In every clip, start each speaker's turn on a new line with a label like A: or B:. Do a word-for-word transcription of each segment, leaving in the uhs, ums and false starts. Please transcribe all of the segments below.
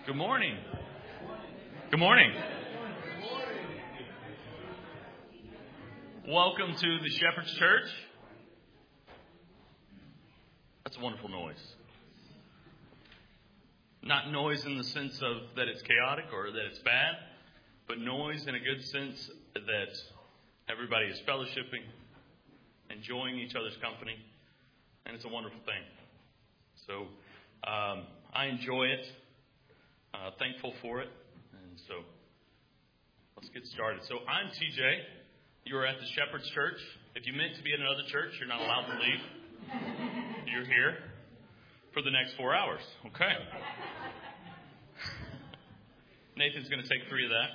A: Good morning. Good morning. Welcome to the Shepherd's Church. That's a wonderful noise. Not noise in the sense of that it's chaotic or that it's bad, but noise in a good sense that everybody is fellowshipping, enjoying each other's company, and it's a wonderful thing. So um, I enjoy it. Uh, thankful for it. And so let's get started. So I'm T J. You are at the Shepherd's Church. If you meant to be at another church, you're not allowed to leave. You're here for the next four hours. Okay. Nathan's going to take three of that.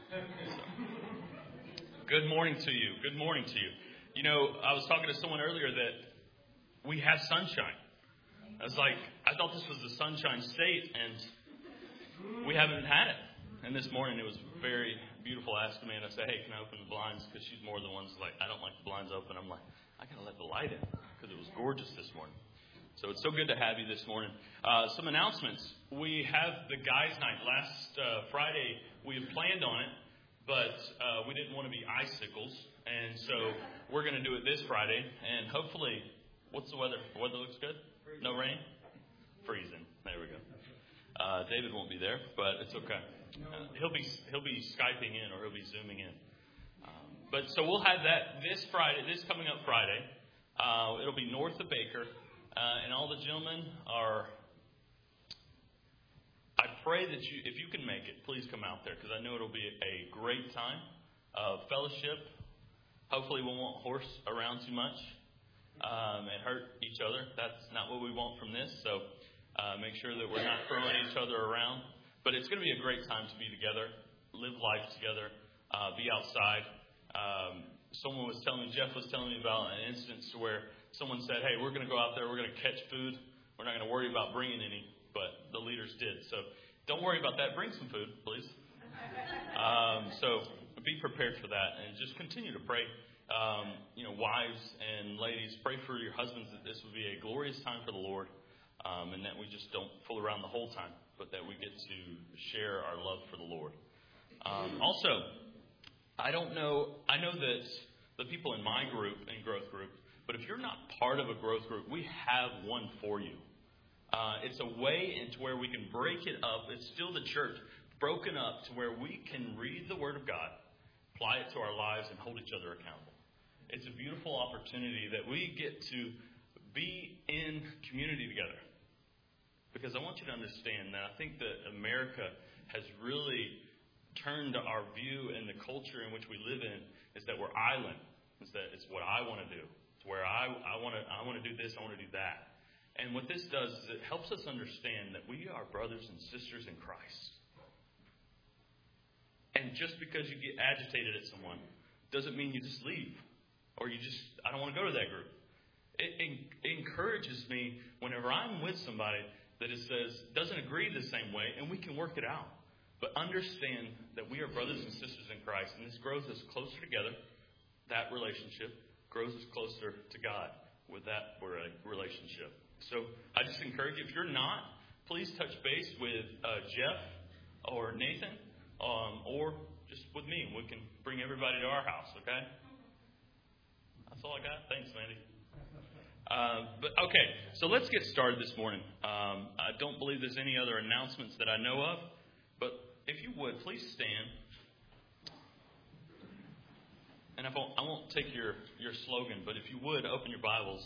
A: So. Good morning to you. Good morning to you. You know, I was talking to someone earlier that we have sunshine. I was like, I thought this was the sunshine state, and we haven't had it. And this morning it was very beautiful. I asked Amanda, I said, hey, can I open the blinds? Because she's more than one's like, I don't like the blinds open. I'm like, I got to let the light in because it was gorgeous this morning. So it's so good to have you this morning. Uh, some announcements. We have the guys' night. Last uh, Friday we had planned on it, but uh, we didn't want to be icicles. And so we're going to do it this Friday. And hopefully, what's the weather? The weather looks good? No rain? Freezing. There we go. Uh, David won't be there, but it's okay. Uh, he'll be he'll be Skyping in or he'll be Zooming in. Um, but so we'll have that this Friday, this coming up Friday. Uh, it'll be north of Baker, uh, and all the gentlemen are. I pray that you, if you can make it, please come out there because I know it'll be a great time of fellowship. Hopefully, we won't horse around too much um, and hurt each other. That's not what we want from this. So. Uh, make sure that we're not throwing each other around. But it's going to be a great time to be together, live life together, uh, be outside. Um, someone was telling me, Jeff was telling me about an instance where someone said, hey, we're going to go out there, we're going to catch food. We're not going to worry about bringing any, but the leaders did. So don't worry about that. Bring some food, please. Um, so be prepared for that and just continue to pray. Um, you know, wives and ladies, pray for your husbands that this will be a glorious time for the Lord. Um, and that we just don't fool around the whole time, but that we get to share our love for the Lord. Um, also, I don't know, I know that the people in my group, in growth group, but if you're not part of a growth group, we have one for you. Uh, it's a way into where we can break it up. It's still the church, broken up to where we can read the Word of God, apply it to our lives, and hold each other accountable. It's a beautiful opportunity that we get to be in community together. Because I want you to understand that I think that America has really turned our view and the culture in which we live in is that we're island. Is that it's what I want to do. It's where I, I want to I want to do this, I want to do that. And what this does is it helps us understand that we are brothers and sisters in Christ. And just because you get agitated at someone doesn't mean you just leave. Or you just, I don't want to go to that group. It, it encourages me whenever I'm with somebody that it says doesn't agree the same way, and we can work it out. But understand that we are brothers and sisters in Christ, and this grows us closer together. That relationship grows us closer to God with that relationship. So I just encourage you, if you're not, please touch base with uh, Jeff or Nathan, um, or just with me. We can bring everybody to our house, okay? That's all I got. Thanks, Mandy. Uh, but okay, so let's get started this morning. Um, I don't believe there's any other announcements that I know of, but if you would, please stand. And I won't, I won't take your, your slogan, but if you would, open your Bibles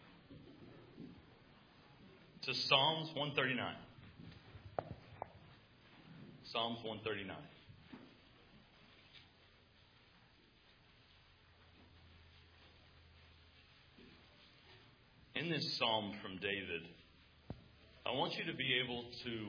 A: to Psalms one thirty-nine. Psalms one thirty-nine. In this psalm from David, I want you to be able to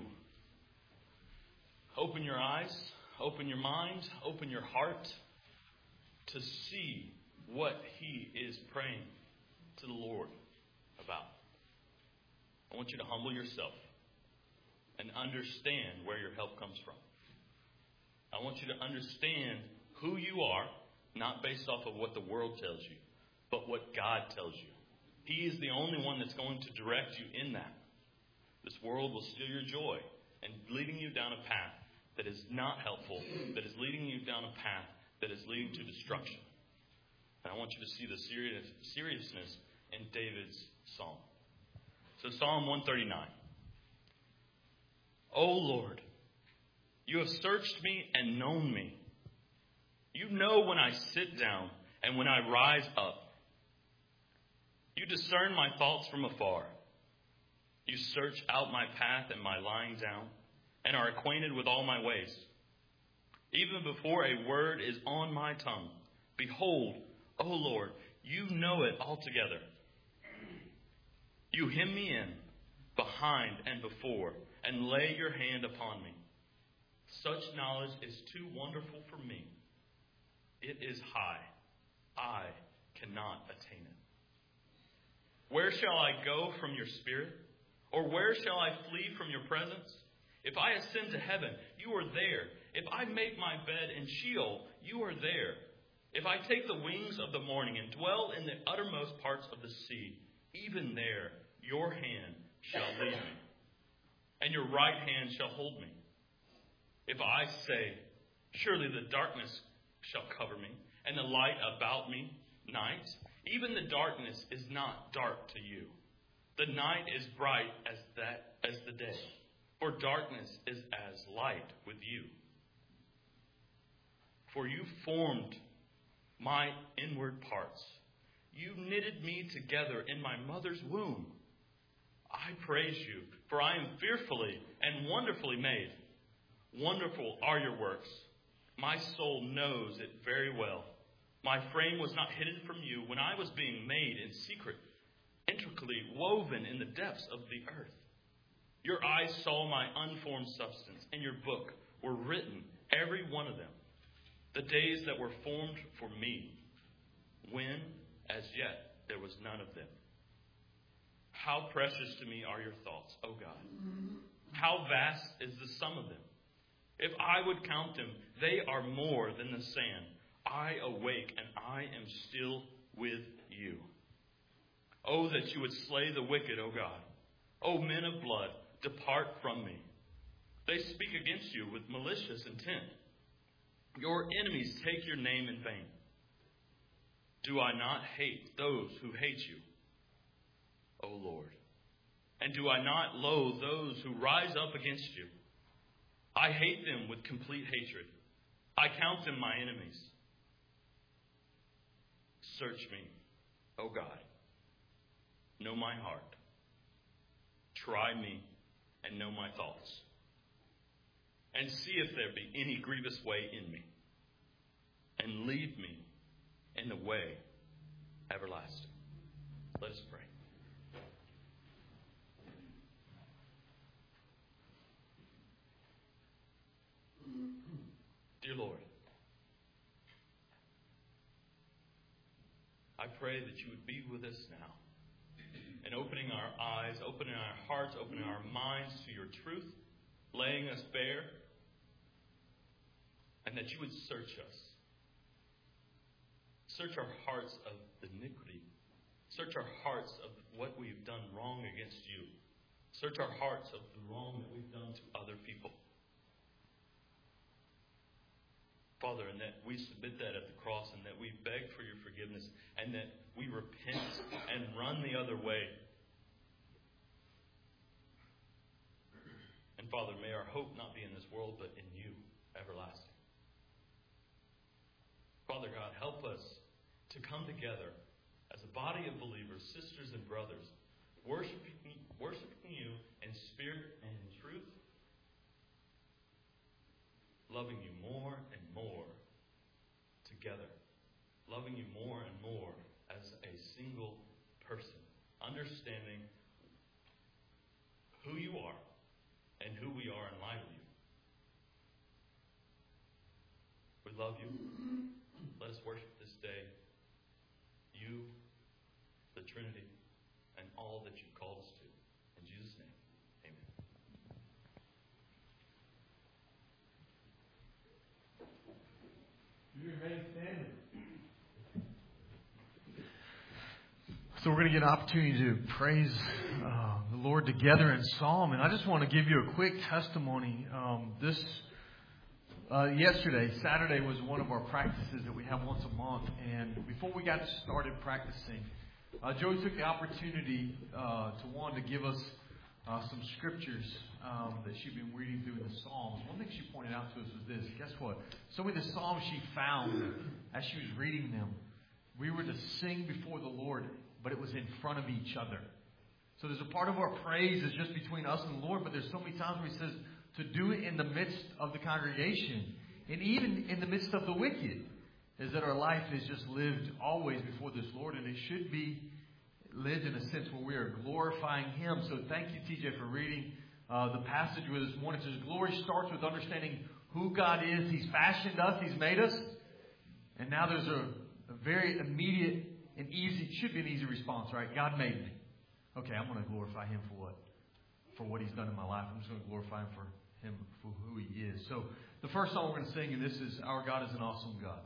A: open your eyes, open your mind, open your heart to see what he is praying to the Lord about. I want you to humble yourself and understand where your help comes from. I want you to understand who you are, not based off of what the world tells you, but what God tells you. He is the only one that's going to direct you in that. This world will steal your joy and leading you down a path that is not helpful, that is leading you down a path that is leading to destruction. And I want you to see the serious, seriousness in David's psalm. So Psalm one thirty-nine. O Lord, you have searched me and known me. You know when I sit down and when I rise up. You discern my thoughts from afar. You search out my path and my lying down, and are acquainted with all my ways. Even before a word is on my tongue, behold, O Lord, you know it altogether. You hem me in, behind and before, and lay your hand upon me. Such knowledge is too wonderful for me. It is high. I cannot attain it. Where shall I go from your spirit? Or where shall I flee from your presence? If I ascend to heaven, you are there. If I make my bed in Sheol, you are there. If I take the wings of the morning and dwell in the uttermost parts of the sea, even there your hand shall lead me, and your right hand shall hold me. If I say, surely the darkness shall cover me, and the light about me night, even the darkness is not dark to you. The night is bright as that as the day, for darkness is as light with you. For you formed my inward parts. You knitted me together in my mother's womb. I praise you, for I am fearfully and wonderfully made. Wonderful are your works. My soul knows it very well. My frame was not hidden from you when I was being made in secret, intricately woven in the depths of the earth. Your eyes saw my unformed substance. In your book were written, every one of them, the days that were formed for me, when, as yet, there was none of them. How precious to me are your thoughts, O God. How vast is the sum of them. If I would count them, they are more than the sand. I awake and I am still with you. Oh, that you would slay the wicked, O God. O men of blood, depart from me. They speak against you with malicious intent. Your enemies take your name in vain. Do I not hate those who hate you, O Lord? And do I not loathe those who rise up against you? I hate them with complete hatred. I count them my enemies. Search me, O God. Know my heart. Try me and know my thoughts. And see if there be any grievous way in me. And lead me in the way everlasting. Let us pray. Dear Lord, I pray that you would be with us now, and opening our eyes, opening our hearts, opening our minds to your truth, laying us bare, and that you would search us. Search our hearts of iniquity. Search our hearts of what we've done wrong against you. Search our hearts of the wrong that we've done to other people. Father, and that we submit that at the cross, and that we beg for your forgiveness, and that we repent and run the other way. And Father, may our hope not be in this world, but in you, everlasting. Father God, help us to come together as a body of believers, sisters and brothers, worshiping, worshiping you in spirit and in truth, loving you more and more together, loving you more and more as a single person, understanding who you are and who we are in light of you. We love you. Let us worship this day you, the Trinity, and all that you've called us to. In Jesus' name, amen. You remain standing.
B: So we're going to get an opportunity to praise uh, the Lord together in psalm. And I just want to give you a quick testimony. Um, this uh, yesterday, Saturday, was one of our practices that we have once a month. And before we got started practicing, uh, Joey took the opportunity uh, to want to give us uh, some scriptures um, that she'd been reading through in the Psalms. One thing she pointed out to us was this. Guess what? Some of the Psalms she found as she was reading them, we were to sing before the Lord, but it was in front of each other. So there's a part of our praise is just between us and the Lord, but there's so many times where He says to do it in the midst of the congregation, and even in the midst of the wicked, is that our life is just lived always before this Lord, and it should be lived in a sense where we are glorifying Him. So thank you, T J, for reading uh, the passage with us this morning. It says glory starts with understanding who God is. He's fashioned us. He's made us. And now there's a, a very immediate and easy, should be an easy response, right? God made me. Okay, I'm going to glorify Him for what? For what He's done in my life. I'm just going to glorify Him for Him, for who He is. So the first song we're going to sing, and this is Our God is an Awesome God.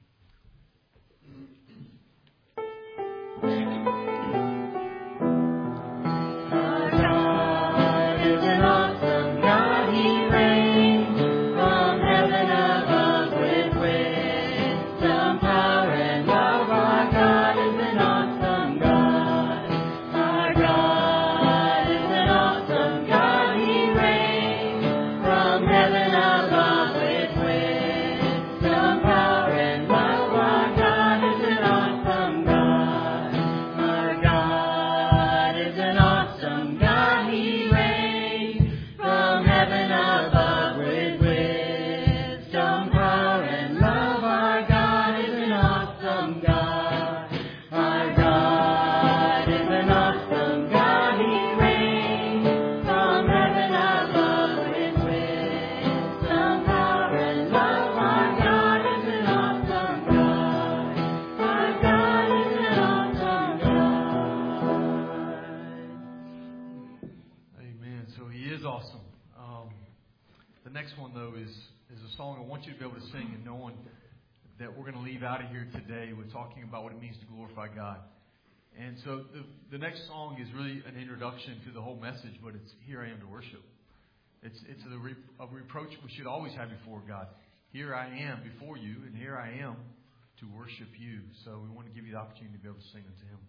C: Our God is an awesome God. He reigns from heaven above with wisdom, power, and love. Our God is an awesome God. Our God is an awesome God. He reigns from heaven above with wisdom, power, and love. Our God is an awesome God. Our God is an awesome God. He reigns from heaven above with wisdom, power, and love. Our God is an awesome God. Our God is an awesome God. He reigns from heaven above with wisdom, power, and love. Our God is an awesome God. Our God is an awesome God.
B: Amen. So He is awesome. Um, the next one, though, is, is a song I want you to be able to sing and knowing that we're going to leave out of here today with talking about what it means to glorify God. And so the, the next song is really an introduction to the whole message, but it's Here I Am to Worship. It's, it's a, re, a reproach we should always have before God. Here I am before you, and here I am to worship you. So we want to give you the opportunity to be able to sing unto Him.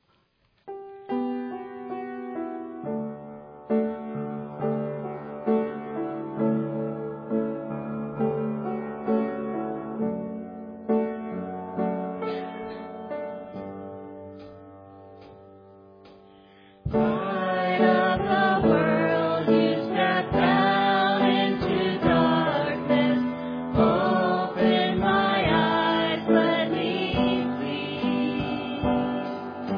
C: Light of the world, you step down into darkness. Open my eyes, let me see.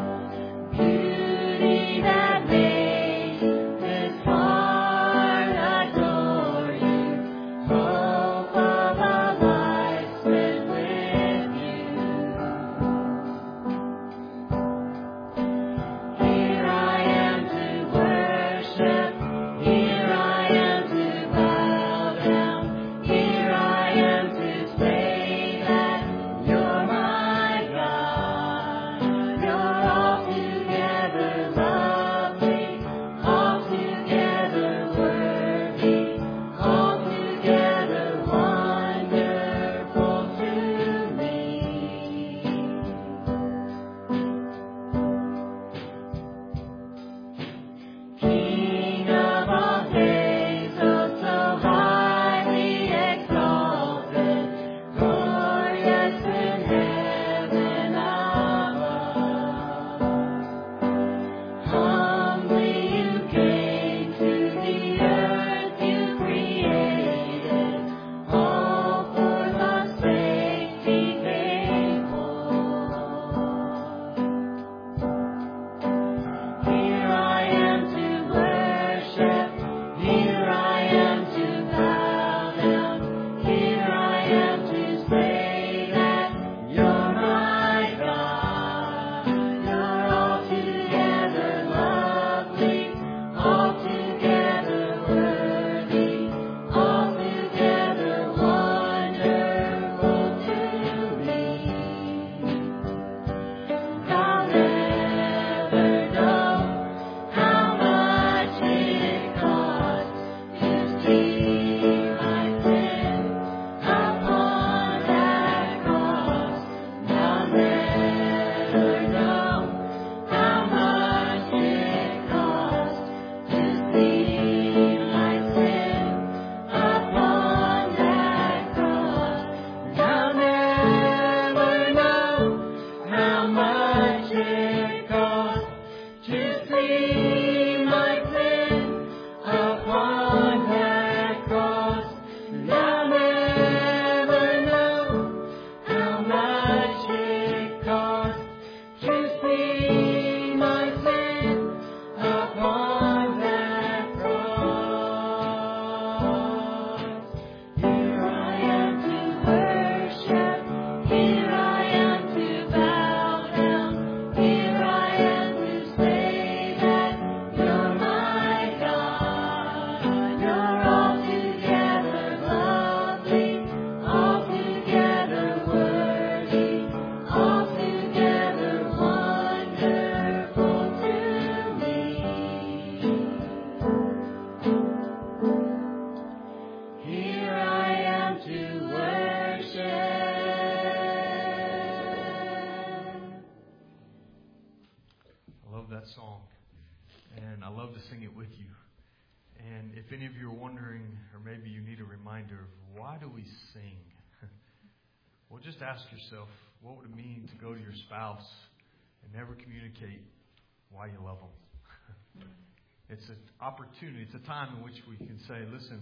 B: Well, just ask yourself, what would it mean to go to your spouse and never communicate why you love them? It's an opportunity. It's a time in which we can say, listen,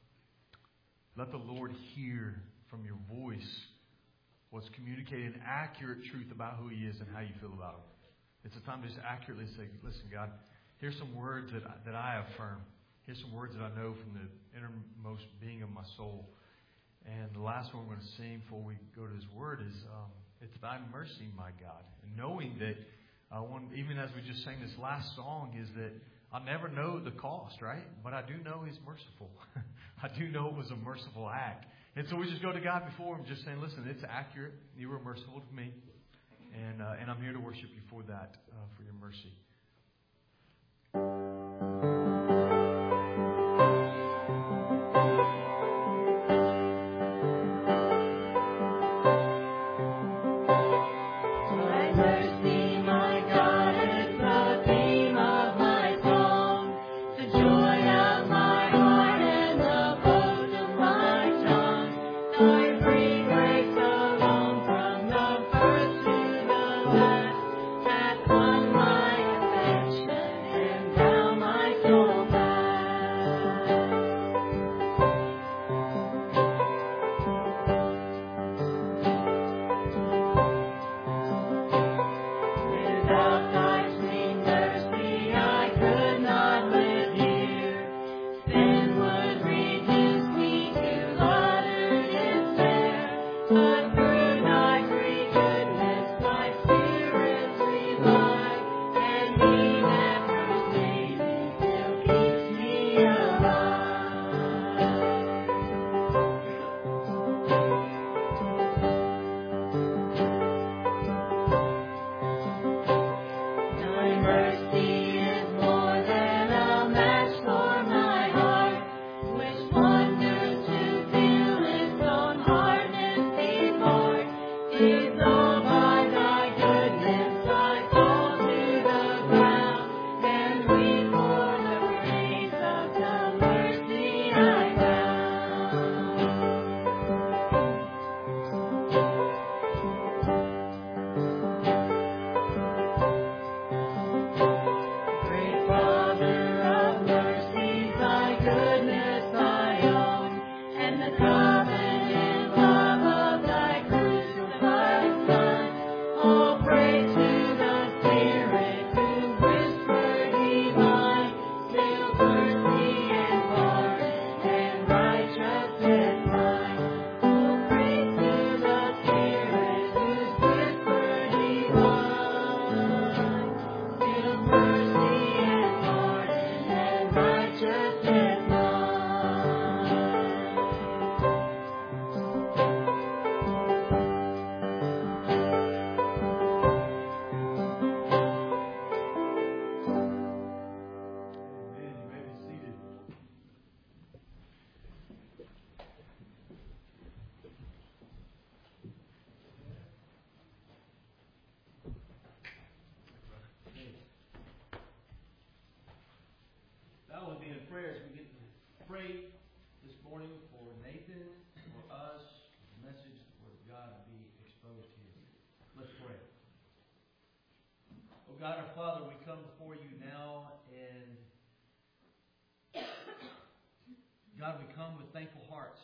B: let the Lord hear from your voice what's communicating accurate truth about who He is and how you feel about Him. It's a time to just accurately say, listen, God, here's some words that I, that I affirm. Here's some words that I know from the innermost being of my soul. And the last one we're going to sing before we go to His Word is, um, it's Thy mercy, my God. And knowing that, uh, one, even as we just sang this last song, is that I'll never know the cost, right? But I do know He's merciful. I do know it was a merciful act. And so we just go to God before Him just saying, listen, it's accurate. You were merciful to me. And, uh, and I'm here to worship You for that, uh, for Your mercy.
D: God our Father, we come come before you now, and God, we come with thankful hearts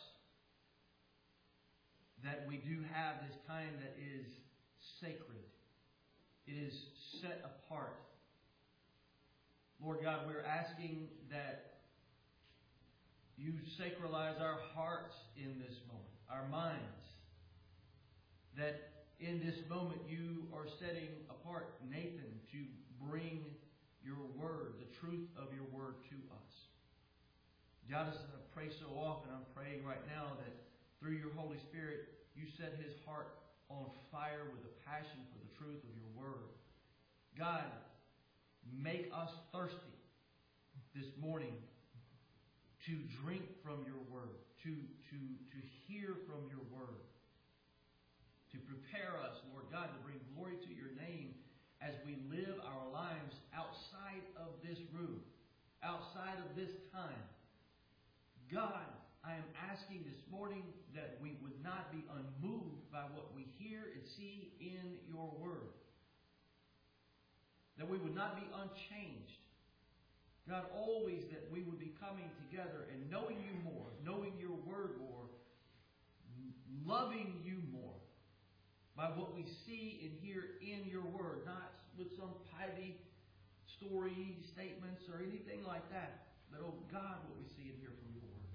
D: that we do have this time that is sacred. It is set apart. Lord God, we're asking that you sacralize our hearts in this moment, our minds. That in this moment you are setting apart Nathan to bring your word, the truth of your word to us. God, as I pray so often, I'm praying right now that through your Holy Spirit, you set his heart on fire with a passion for the truth of your word. God, make us thirsty this morning to drink from your word, to, to, to hear from your word, to prepare us, Lord God, to bring glory to your name as we live our lives outside of this room, outside of this time. God, I am asking this morning that we would not be unmoved by what we hear and see in your word. That we would not be unchanged. God, always that we would be coming together and knowing you more, knowing your word more, loving you more by what we see and hear in your word, not with some piety story, statements, or anything like that. But, oh God, what we see and hear from your word.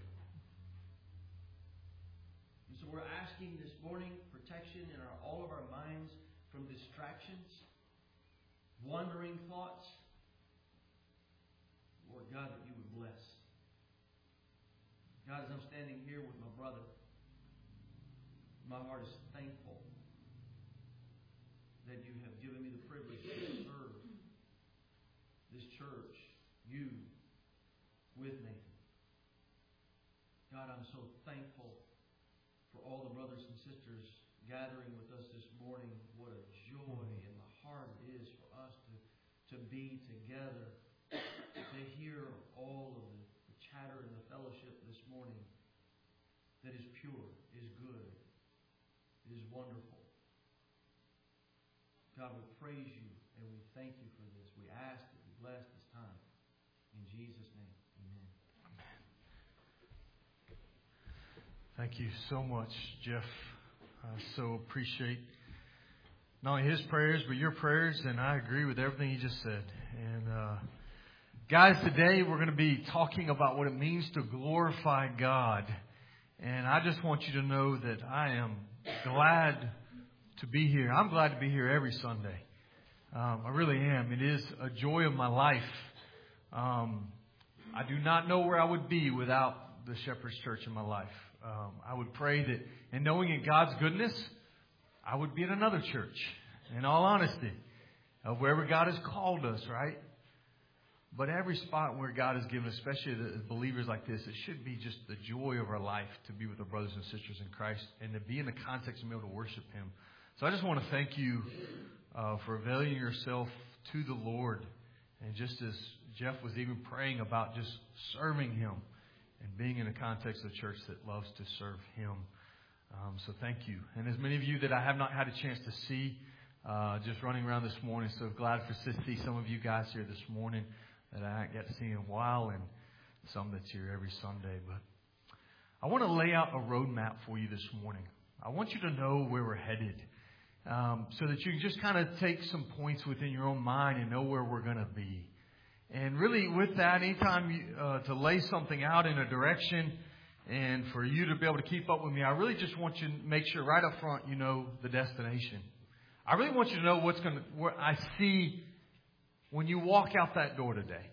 D: And so we're asking this morning protection in our, all of our minds from distractions, wandering thoughts. Lord God, that you would bless. God, as I'm standing here with my brother, my heart is thankful that you have given me the privilege to serve this church, you, with Nathan. God, I'm so thankful for all the brothers and sisters gathering with us this morning. What a joy in the heart it is for us to, to be together, to hear all of the, the chatter and the fellowship this morning that is pure, is good, is wonderful. God, we praise you and we thank you for this. We ask that you bless this time. In Jesus' name, amen.
B: Thank you so much, Jeff. I so appreciate not only his prayers, but your prayers, and I agree with everything he just said. And uh, guys, today we're going to be talking about what it means to glorify God. And I just want you to know that I am glad to be here. I'm glad to be here every Sunday. Um, I really am. It is a joy of my life. Um, I do not know where I would be without the Shepherd's Church in my life. Um, I would pray that, and knowing in God's goodness, I would be in another church, in all honesty, of wherever God has called us, right? But every spot where God has given, especially the believers like this, it should be just the joy of our life to be with our brothers and sisters in Christ and to be in the context and be able to worship Him. So I just want to thank you uh, for availing yourself to the Lord. And just as Jeff was even praying about just serving Him and being in a context of a church that loves to serve Him. Um, so thank you. And as many of you that I have not had a chance to see, uh, just running around this morning, so glad for to see some of you guys here this morning that I haven't got to see in a while, and some that's here every Sunday. But I want to lay out a roadmap for you this morning. I want you to know where we're headed, um, so that you can just kind of take some points within your own mind and know where we're going to be. And really with that, anytime you, uh, to lay something out in a direction and for you to be able to keep up with me, I really just want you to make sure right up front you know the destination. I really want you to know what's going to, what I see when you walk out that door today.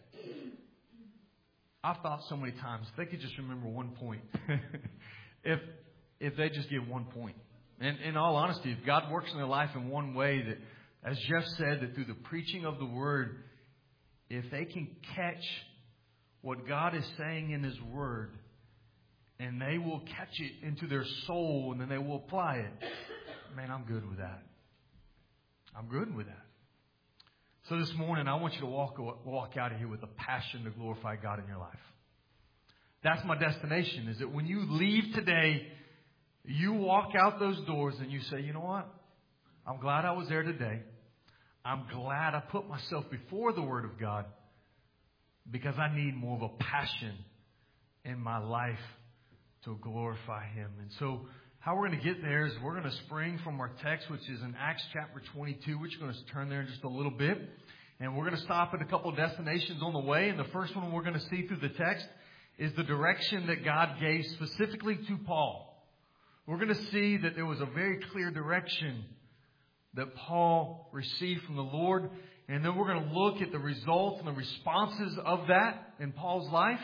B: I've thought so many times, if they could just remember one point, if if they just give one point. And in all honesty, if God works in their life in one way, that, as Jeff said, that through the preaching of the Word, if they can catch what God is saying in His Word, and they will catch it into their soul, and then they will apply it, man, I'm good with that. I'm good with that. So this morning, I want you to walk walk out of here with a passion to glorify God in your life. That's my destination, is that when you leave today, you walk out those doors and you say, you know what? I'm glad I was there today. I'm glad I put myself before the Word of God because I need more of a passion in my life to glorify Him. And so how we're going to get there is we're going to spring from our text, which is in Acts chapter twenty-two, which we're going to turn there in just a little bit. And we're going to stop at a couple of destinations on the way. And the first one we're going to see through the text is the direction that God gave specifically to Paul. We're going to see that there was a very clear direction that Paul received from the Lord. And then we're going to look at the results and the responses of that in Paul's life.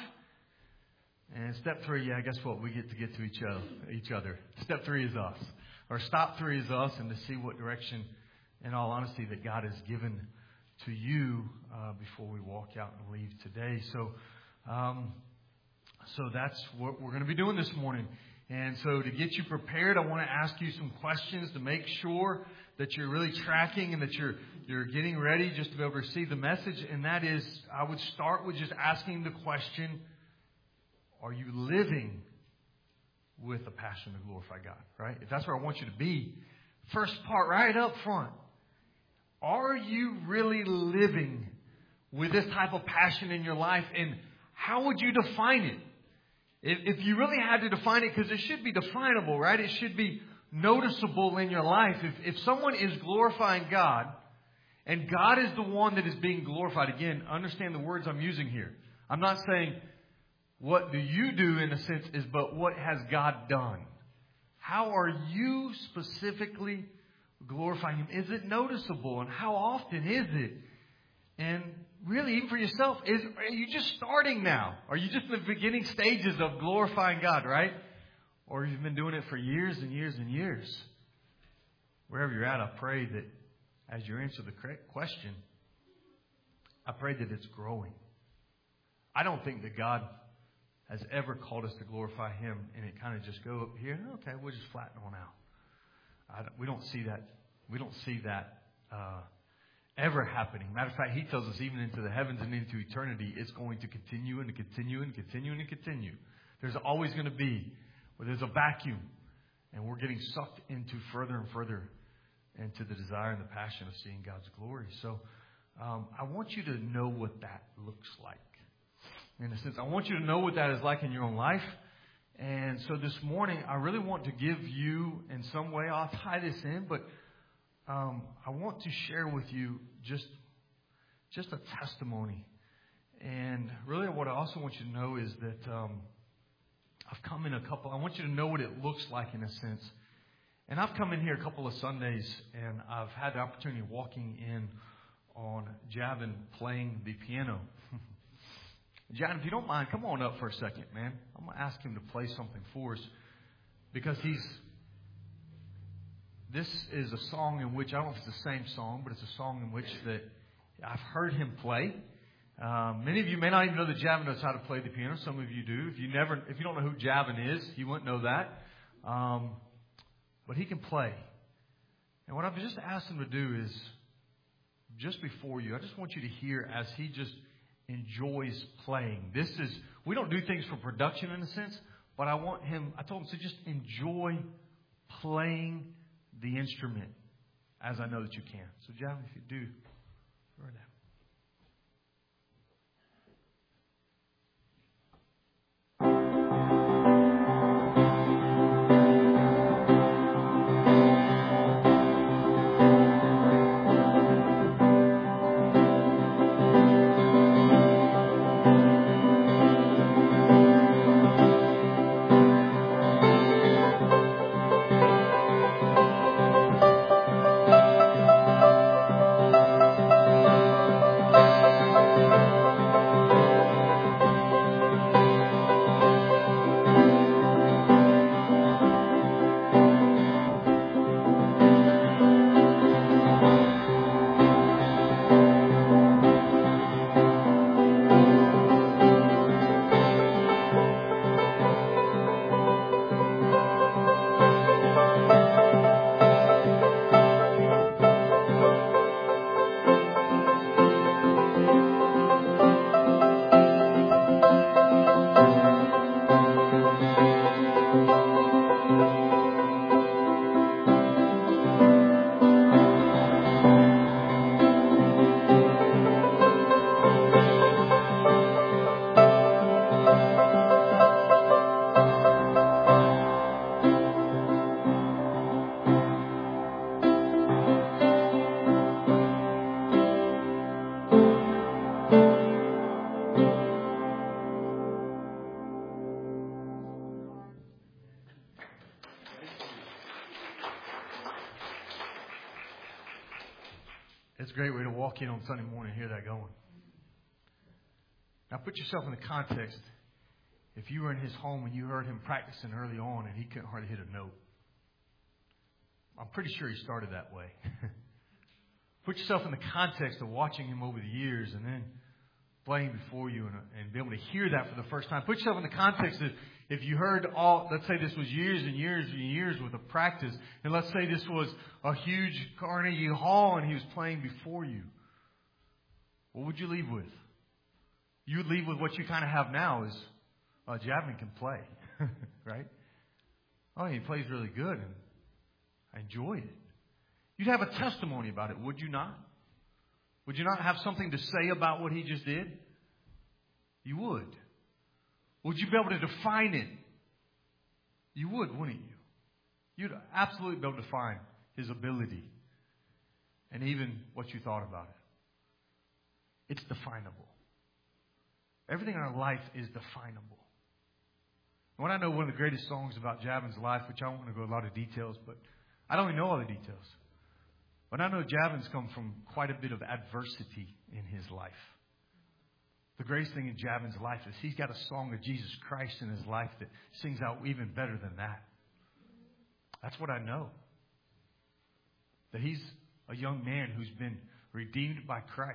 B: And step three, yeah, guess what? We get to get to each other. Each other. Step three is us. Or stop three is us, and to see what direction, in all honesty, that God has given to you uh, before we walk out and leave today. So, um, so that's what we're going to be doing this morning. And so to get you prepared, I want to ask you some questions to make sure that you're really tracking and that you're you're getting ready just to be able to receive the message. And that is, I would start with just asking the question, are you living with a passion to glorify God? Right? If that's where I want you to be, first part right up front. Are you really living with this type of passion in your life? And how would you define it? If, if you really had to define it, because it should be definable, right? It should be noticeable in your life. If, if someone is glorifying God, and God is the one that is being glorified, again, understand the words I'm using here. I'm not saying, what do you do in a sense, is but what has God done? How are you specifically glorifying Him? Is it noticeable? And how often is it? And really, even for yourself, is are you just starting now? Are you just in the beginning stages of glorifying God, right? Or you've been doing it for years and years and years? Wherever you're at, I pray that as you answer the correct question, I pray that it's growing. I don't think that God has ever called us to glorify Him and it kind of just go up here. Okay, we'll just flatten on out. I don't, we don't see that. We don't see that uh, ever happening. Matter of fact, He tells us even into the heavens and into eternity, it's going to continue and continue and continue and continue. There's always going to be where there's a vacuum, and we're getting sucked into further and further into the desire and the passion of seeing God's glory. So um, I want you to know what that looks like. In a sense, I want you to know what that is like in your own life. And so this morning, I really want to give you, in some way, I'll tie this in, but um, I want to share with you just, just a testimony. And really what I also want you to know is that um, I've come in a couple, I want you to know what it looks like in a sense. And I've come in here a couple of Sundays, and I've had the opportunity of walking in on Javin playing the piano. Javin, if you don't mind, come on up for a second, man. I'm going to ask him to play something for us, because he's, this is a song in which, I don't know if it's the same song, but it's a song in which that I've heard him play. Um, many of you may not even know that Javin knows how to play the piano. Some of you do. If you never, if you don't know who Javin is, you wouldn't know that. Um, but he can play. And what I've just asked him to do is, just before you, I just want you to hear as he just enjoys playing. This is, we don't do things for production in a sense, but I want him, I told him to just enjoy playing the instrument as I know that you can. So, Javin, if you do, right now.
C: Thank you.
B: walk in on Sunday morning and hear that going. Now put yourself in the context. If you were in his home and you heard him practicing early on and he couldn't hardly hit a note. I'm pretty sure he started that way. Put yourself in the context of watching him over the years and then playing before you and, and be able to hear that for the first time. Put yourself in the context of if you heard all, let's say this was years and years and years worth of practice, and let's say this was a huge Carnegie Hall and he was playing before you. What would you leave with? You would leave with what you kind of have now is, uh, Javin can play, right? Oh, he plays really good and I enjoyed it. You'd have a testimony about it, would you not? Would you not have something to say about what he just did? You would. Would you be able to define it? You would, wouldn't you? You'd absolutely be able to define his ability and even what you thought about it. It's definable. Everything in our life is definable. When I know one of the greatest songs about Javin's life, which I don't want to go into a lot of details, but I don't even know all the details. But I know Javin's come from quite a bit of adversity in his life. The greatest thing in Javin's life is he's got a song of Jesus Christ in his life that sings out even better than that. That's what I know. That he's a young man who's been redeemed by Christ.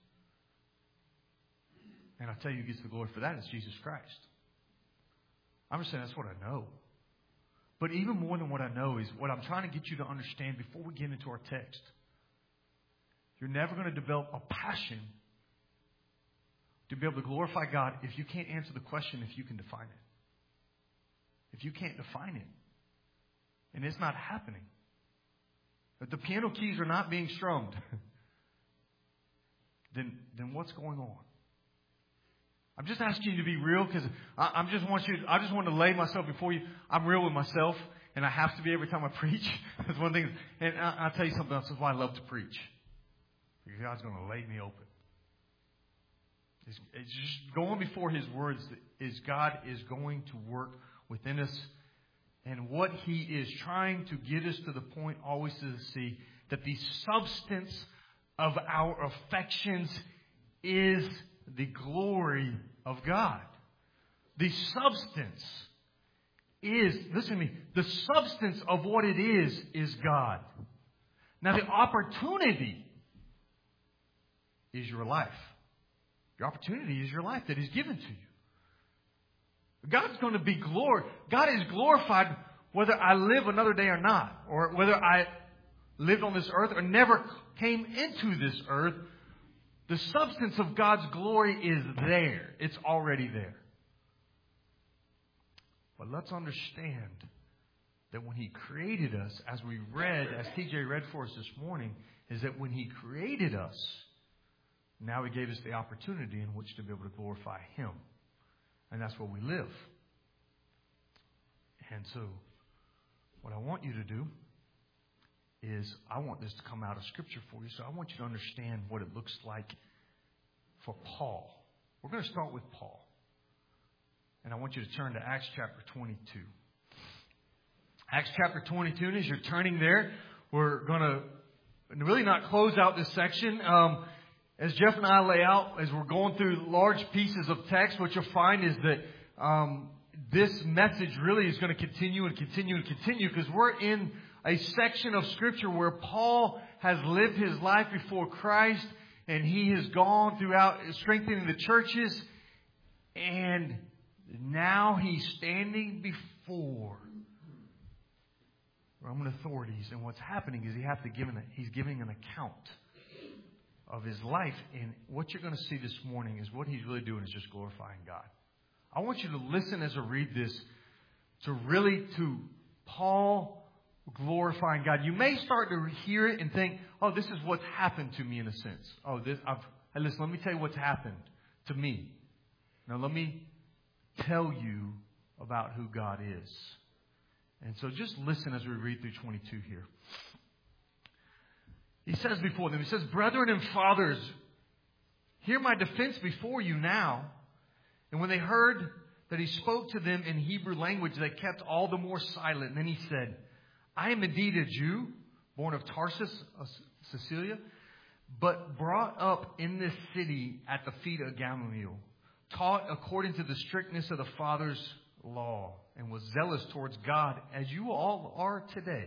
B: And I tell you who gets the glory for that is Jesus Christ. I'm just saying that's what I know. But even more than what I know is what I'm trying to get you to understand before we get into our text. You're never going to develop a passion to be able to glorify God if you can't answer the question if you can define it. If you can't define it. And it's not happening. If the piano keys are not being strummed, then, then what's going on? I'm just asking you to be real because I, I just want you. I just want to lay myself before you. I'm real with myself, and I have to be every time I preach. That's one thing. And I, I'll tell you something else. That's why I love to preach. Because God's going to lay me open. It's, it's just going before His words. Is God is going to work within us, and what He is trying to get us to the point always to see that the substance of our affections is the glory of God. The substance is, listen to me, the substance of what it is, is God. Now the opportunity is your life. Your opportunity is your life that is given to you. God's going to be glorified. God is glorified whether I live another day or not, or whether I lived on this earth or never came into this earth. The substance of God's glory is there. It's already there. But let's understand that when He created us, as we read, as T J read for us this morning, is that when He created us, now He gave us the opportunity in which to be able to glorify Him. And that's where we live. And so, what I want you to do is I want this to come out of Scripture for you. So I want you to understand what it looks like for Paul. We're going to start with Paul. And I want you to turn to Acts chapter twenty-two. Acts chapter twenty-two, and as you're turning there, we're going to really not close out this section. Um, as Jeff and I lay out, as we're going through large pieces of text, what you'll find is that um, this message really is going to continue and continue and continue because we're in a section of Scripture where Paul has lived his life before Christ and he has gone throughout strengthening the churches, and now he's standing before Roman authorities, and what's happening is he has to give an, he's giving an account of his life, and what you're going to see this morning is what he's really doing is just glorifying God. I want you to listen as I read this to really to Paul glorifying God. You may start to hear it and think, oh, this is what's happened to me in a sense. Oh, this, I've, hey, listen, let me tell you what's happened to me. Now, let me tell you about who God is. And so just listen as we read through twenty-two here. He says before them, he says, brethren and fathers, hear my defense before you now. And when they heard that he spoke to them in Hebrew language, they kept all the more silent. And then he said, I am indeed a Jew, born of Tarsus, of Cilicia, but brought up in this city at the feet of Gamaliel, taught according to the strictness of the Father's law, and was zealous towards God, as you all are today.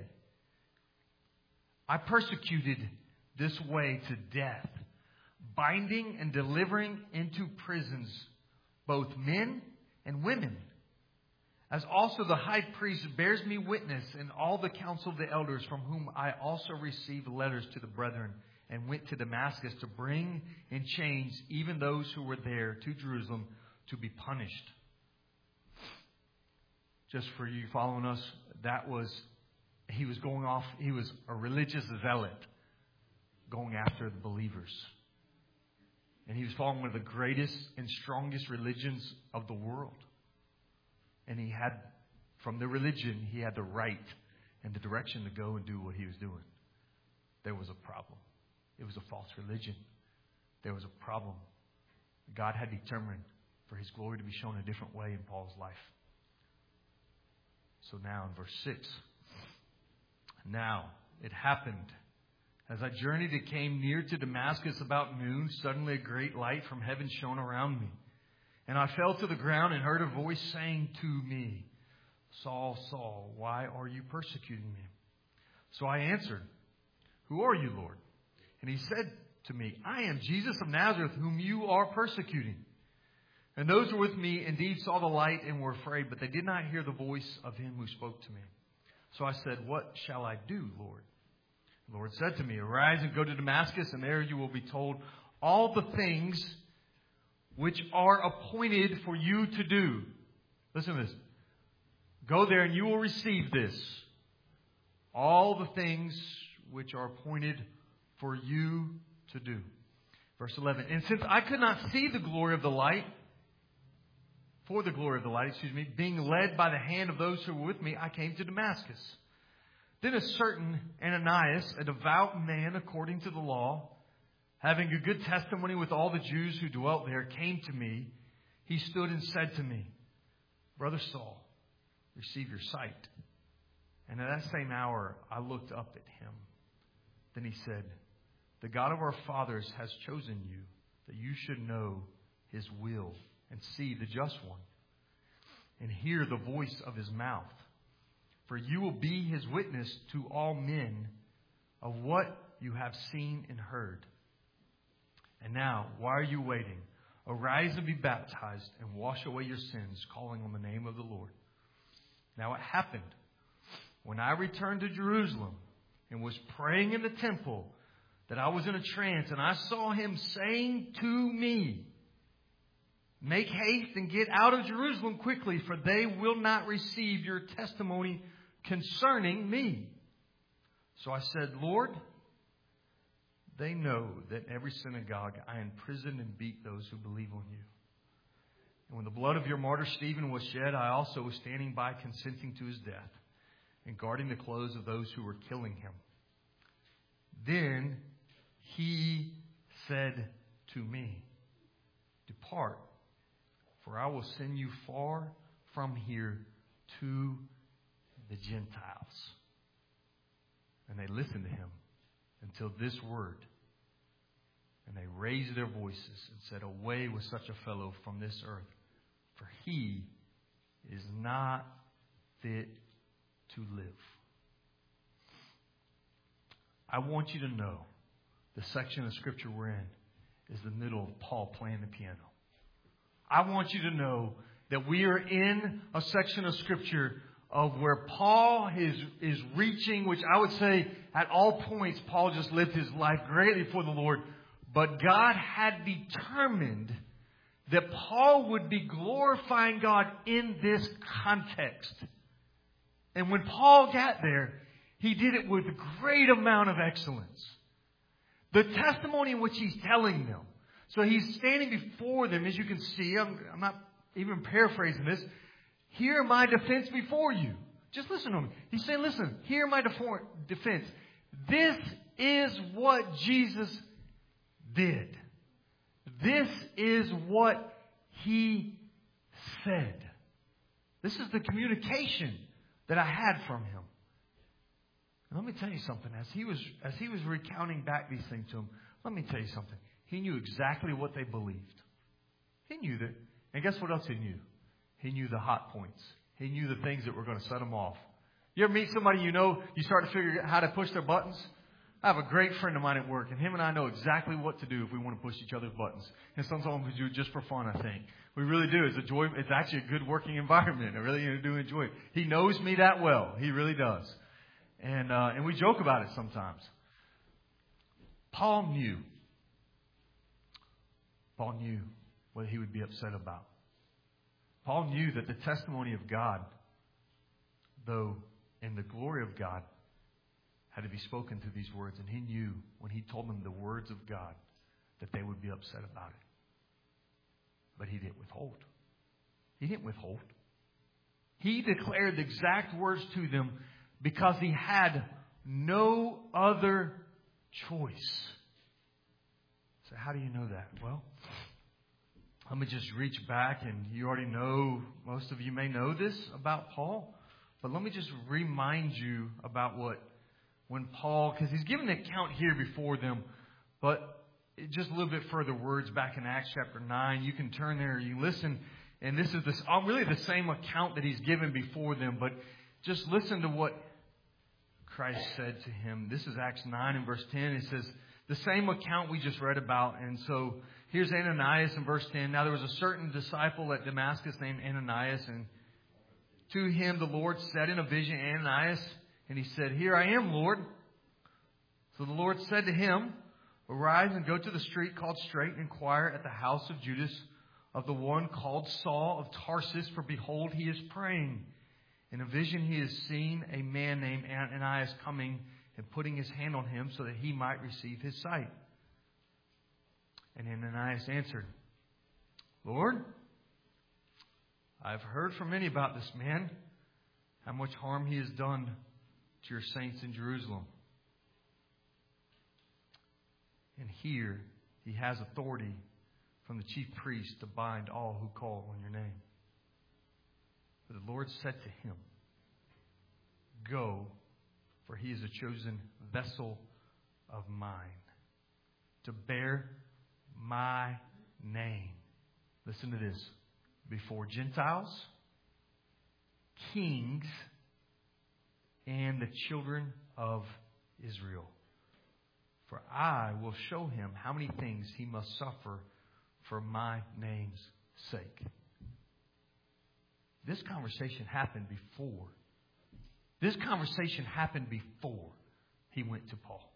B: I persecuted this way to death, binding and delivering into prisons both men and women, as also the high priest bears me witness, and all the council of the elders, from whom I also received letters to the brethren, and went to Damascus to bring in chains even those who were there to Jerusalem to be punished. Just for you following us, that was, he was going off, he was a religious zealot going after the believers. And he was following one of the greatest and strongest religions of the world. And he had, from the religion, he had the right and the direction to go and do what he was doing. There was a problem. It was a false religion. There was a problem. God had determined for his glory to be shown a different way in Paul's life. So now in verse six. Now it happened, as I journeyed and came near to Damascus about noon, suddenly a great light from heaven shone around me. And I fell to the ground and heard a voice saying to me, Saul, Saul, why are you persecuting me? So I answered, Who are you, Lord? And he said to me, I am Jesus of Nazareth, whom you are persecuting. And those who were with me indeed saw the light and were afraid, but they did not hear the voice of him who spoke to me. So I said, What shall I do, Lord? The Lord said to me, Arise and go to Damascus, and there you will be told all the things which are appointed for you to do. Listen to this. Go there and you will receive this. All the things which are appointed for you to do. Verse eleven. And since I could not see the glory of the light, for the glory of the light, excuse me, being led by the hand of those who were with me, I came to Damascus. Then a certain Ananias, a devout man according to the law, having a good testimony with all the Jews who dwelt there, came to me. He stood and said to me, Brother Saul, receive your sight. And at that same hour, I looked up at him. Then he said, The God of our fathers has chosen you, that you should know his will and see the just one, and hear the voice of his mouth. For you will be his witness to all men of what you have seen and heard. And now, why are you waiting? Arise and be baptized and wash away your sins, calling on the name of the Lord. Now it happened, when I returned to Jerusalem and was praying in the temple, that I was in a trance, and I saw him saying to me, Make haste and get out of Jerusalem quickly, for they will not receive your testimony concerning me. So I said, Lord, they know that every synagogue I imprison and beat those who believe on you. And when the blood of your martyr Stephen was shed, I also was standing by, consenting to his death and guarding the clothes of those who were killing him. Then he said to me, Depart, for I will send you far from here to the Gentiles. And they listened to him until this word. And they raised their voices and said, Away with such a fellow from this earth, for he is not fit to live. I want you to know the section of Scripture we're in is the middle of Paul playing the piano. I want you to know that we are in a section of Scripture of where Paul is, is reaching, which I would say at all points Paul just lived his life greatly for the Lord. But God had determined that Paul would be glorifying God in this context. And when Paul got there, he did it with a great amount of excellence. The testimony in which he's telling them. So he's standing before them, as you can see. I'm, I'm not even paraphrasing this. Hear my defense before you. Just listen to him. He's saying, listen, hear my defense. This is what Jesus did. This is what he said. This is the communication that I had from him. And let me tell you something. As he was as he was recounting back these things to him, Let me tell you something. He knew exactly what they believed. He knew that. And guess what else he knew? He knew the hot points. He knew the things that were going to set them off. You ever meet somebody you know, you start to figure out how to push their buttons? I have a great friend of mine at work, and him and I know exactly what to do if we want to push each other's buttons. And sometimes we do it just for fun, I think. We really do. It's a joy. It's actually a good working environment. I really do enjoy it. He knows me that well. He really does. And uh, and we joke about it sometimes. Paul knew. Paul knew what he would be upset about. Paul knew that the testimony of God, though in the glory of God, had to be spoken through these words. And he knew when he told them the words of God that they would be upset about it. But he didn't withhold. He didn't withhold. He declared the exact words to them because he had no other choice. So how do you know that? Well, let me just reach back, and you already know, most of you may know this about Paul, but let me just remind you about what, when Paul, because he's given an account here before them, but just a little bit further words back in Acts chapter nine. You can turn there, you listen, and this is this, really the same account that he's given before them, but just listen to what Christ said to him. This is Acts nine and verse ten. It says, the same account we just read about. And so here's Ananias in verse ten. Now there was a certain disciple at Damascus named Ananias, and to him the Lord said in a vision, Ananias, and he said, here I am, Lord. So the Lord said to him, arise and go to the street called Straight and inquire at the house of Judas of the one called Saul of Tarsus, for behold, he is praying. In a vision he has seen a man named Ananias coming and putting his hand on him so that he might receive his sight. And Ananias answered, Lord, I've heard from many about this man, how much harm he has done to your saints in Jerusalem. And here he has authority from the chief priest to bind all who call on your name. But the Lord said to him, go, for he is a chosen vessel of mine to bear my name. Listen to this. Before Gentiles, kings, and the children of Israel. For I will show him how many things he must suffer for my name's sake. This conversation happened before. This conversation happened before he went to Paul.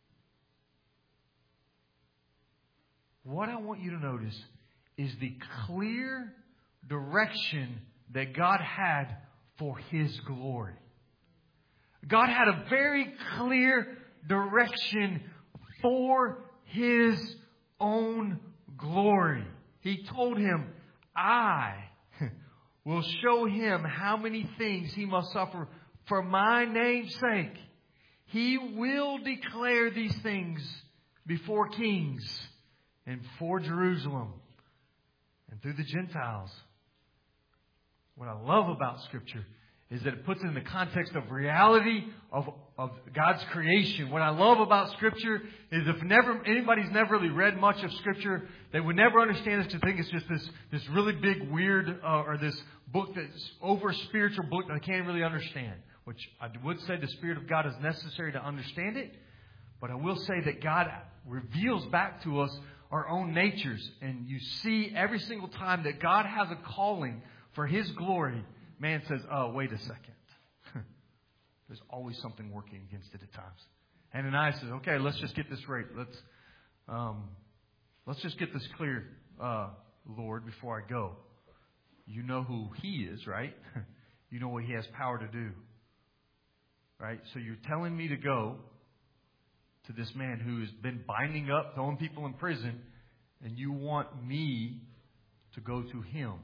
B: What I want you to notice is the clear direction that God had for His glory. God had a very clear direction for His own glory. He told him, I will show him how many things he must suffer for my name's sake. He will declare these things before kings and for Jerusalem and through the Gentiles. What I love about Scripture is that it puts it in the context of reality of, of God's creation. What I love about Scripture is if never anybody's never really read much of Scripture, they would never understand this to think it's just this, this really big, weird, uh, or this book that's over spiritual book that I can't really understand. Which I would say the Spirit of God is necessary to understand it. But I will say that God reveals back to us our own natures. And you see every single time that God has a calling for His glory, man says, oh, wait a second. There's always something working against it at times. Ananias says, okay, let's just get this right. Let's um, let's just get this clear, uh, Lord, before I go. You know who He is, right? You know what He has power to do. Right? So you're telling me to go to this man who has been binding up, throwing people in prison, and you want me to go to him.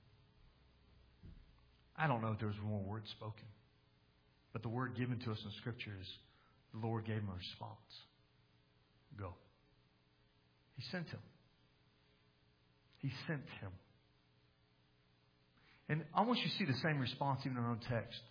B: I don't know if there was more words spoken, but the word given to us in Scripture is the Lord gave him a response. Go. He sent him. He sent him. And I want you to see the same response even in our own text.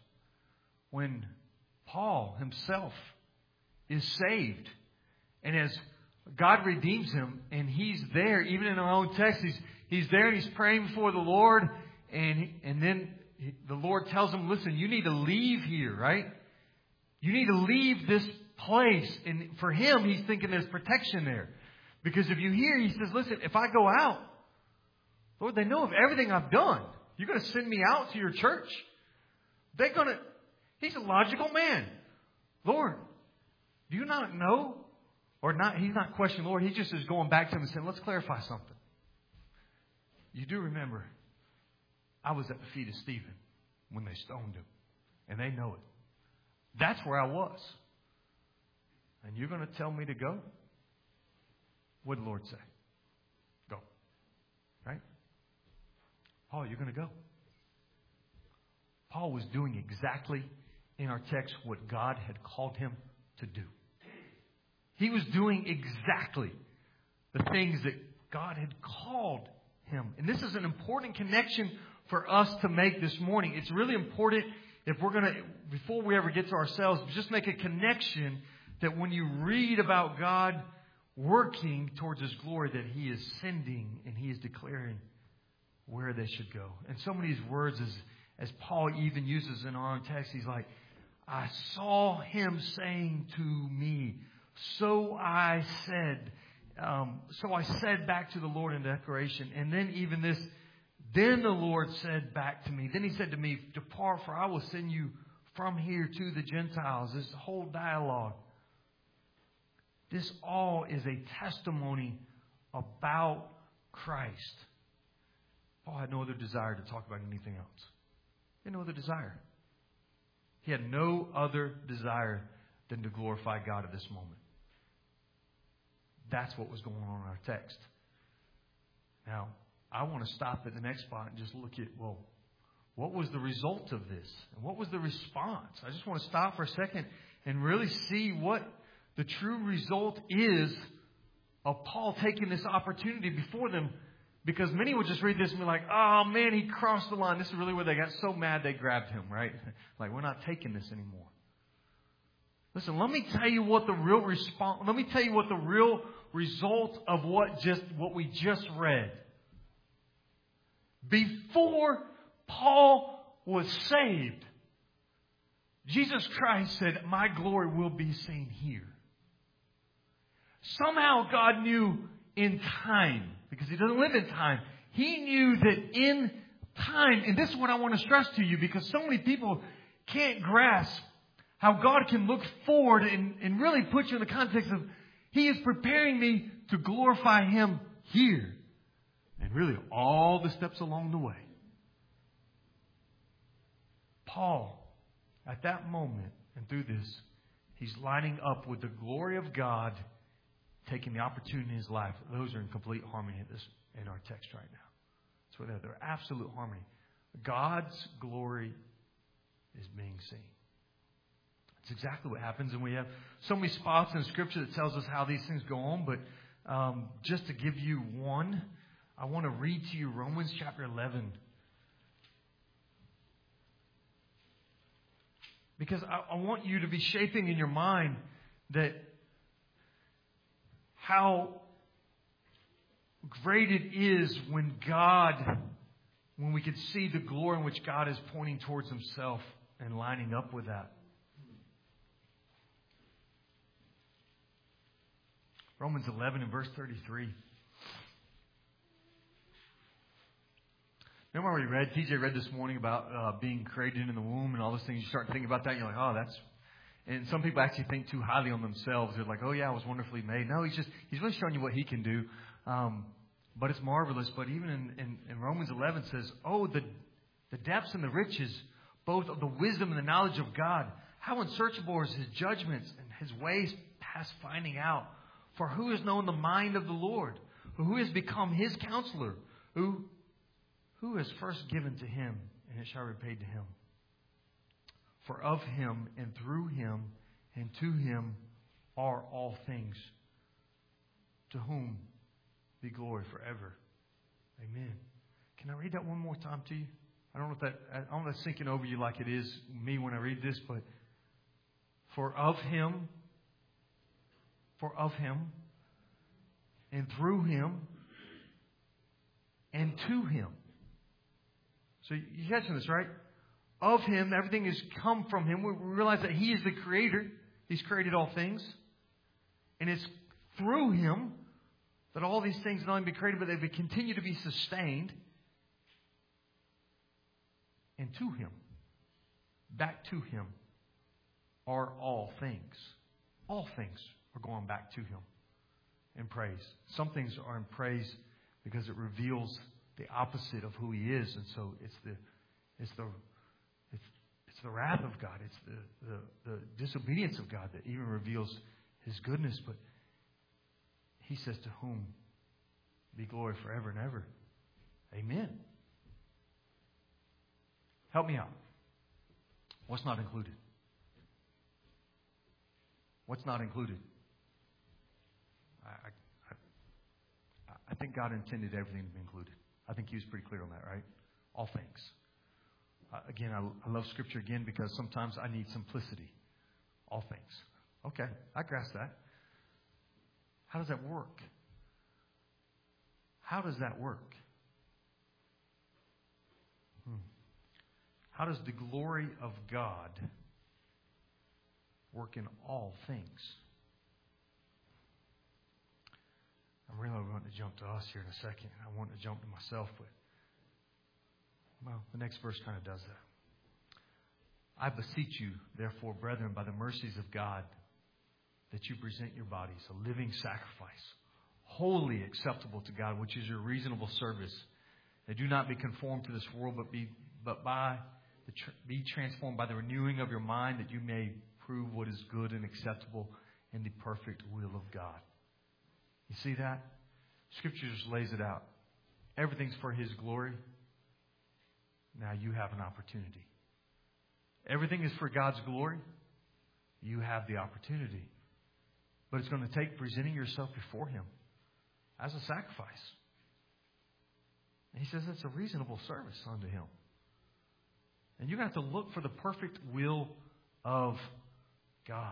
B: When Paul himself is saved and has God redeems him, and he's there. Even in our own text, he's, he's there and he's praying before the Lord. And, and then the Lord tells him, listen, you need to leave here, right? You need to leave this place. And for him, he's thinking there's protection there. Because if you hear, he says, listen, if I go out, Lord, they know of everything I've done. You're going to send me out to your church. They're going to, he's a logical man. Lord, do you not know? Or not, he's not questioning Lord. He just is going back to him and saying, let's clarify something. You do remember, I was at the feet of Stephen when they stoned him. And they know it. That's where I was. And you're going to tell me to go? What did the Lord say? Go. Right? Paul, you're going to go. Paul was doing exactly in our text what God had called him to do. He was doing exactly the things that God had called him. And this is an important connection for us to make this morning. It's really important if we're going to, before we ever get to ourselves, just make a connection that when you read about God working towards His glory, that He is sending and He is declaring where they should go. And so many of these words, as, as Paul even uses in our own text, he's like, I saw Him saying to me, so I said, um, so I said back to the Lord in declaration. And then even this, then the Lord said back to me, then He said to me, depart, for I will send you from here to the Gentiles. This whole dialogue. This all is a testimony about Christ. Paul had no other desire to talk about anything else. He had no other desire. He had no other desire than to glorify God at this moment. That's what was going on in our text. Now, I want to stop at the next spot and just look at, well, what was the result of this? And what was the response? I just want to stop for a second and really see what the true result is of Paul taking this opportunity before them. Because many would just read this and be like, oh man, he crossed the line. This is really where they got so mad they grabbed him, right? Like, we're not taking this anymore. Listen, let me tell you what the real response, let me tell you what the real result of what just what we just read. Before Paul was saved, Jesus Christ said, my glory will be seen here. Somehow God knew in time, because He doesn't live in time, He knew that in time, and this is what I want to stress to you, because so many people can't grasp how God can look forward and, and really put you in the context of He is preparing me to glorify Him here. And really all the steps along the way. Paul, at that moment and through this, he's lining up with the glory of God, taking the opportunity in his life. Those are in complete harmony in, this, in our text right now. So they're, they're absolute harmony. God's glory is being seen. It's exactly what happens. And we have so many spots in Scripture that tells us how these things go on. But um, just to give you one, I want to read to you Romans chapter eleven. Because I, I want you to be shaping in your mind that how great it is when God, when we can see the glory in which God is pointing towards Himself and lining up with that. Romans eleven and verse thirty-three. Remember we read, T J read this morning about uh, being created in the womb and all those things. You start thinking about that and you're like, oh, that's... And some people actually think too highly on themselves. They're like, oh, yeah, I was wonderfully made. No, he's just, he's really showing you what He can do. Um, but it's marvelous. But even in, in, in Romans eleven it says, oh, the, the depths and the riches, both of the wisdom and the knowledge of God. How unsearchable is His judgments and His ways past finding out. For who has known the mind of the Lord? Who has become His counselor? Who... Who has first given to Him, and it shall be repaid to Him? For of Him, and through Him, and to Him are all things, to whom be glory forever. Amen. Can I read that one more time to you? I don't know if that, I don't know if that's sinking over you like it is me when I read this, but for of Him, for of Him, and through Him and to Him. So you catching this, right? Of Him, everything has come from Him. We realize that He is the Creator. He's created all things. And it's through Him that all these things not only be created, but they continue to be sustained. And to Him, back to Him, are all things. All things are going back to Him in praise. Some things are in praise because it reveals the opposite of who He is, and so it's the it's the it's it's the wrath of God. It's the the, the disobedience of God that even reveals His goodness. But He says, "To whom be glory forever and ever." Amen. Help me out. What's not included? What's not included? I, I, I think God intended everything to be included. I think He was pretty clear on that, right? All things. Uh, again, I, I love Scripture again because sometimes I need simplicity. All things. Okay, I grasp that. How does that work? How does that work? Hmm. How does the glory of God work in all things? I'm really going to jump to us here in a second. I want to jump to myself, but well, the next verse kind of does that. I beseech you, therefore, brethren, by the mercies of God, that you present your bodies a living sacrifice, wholly acceptable to God, which is your reasonable service. And do not be conformed to this world, but be but by the tr- be transformed by the renewing of your mind, that you may prove what is good and acceptable and the perfect will of God. You see that? Scripture just lays it out. Everything's for His glory. Now you have an opportunity. Everything is for God's glory. You have the opportunity. But it's going to take presenting yourself before Him as a sacrifice. And He says it's a reasonable service unto Him. And you're going to have to look for the perfect will of God.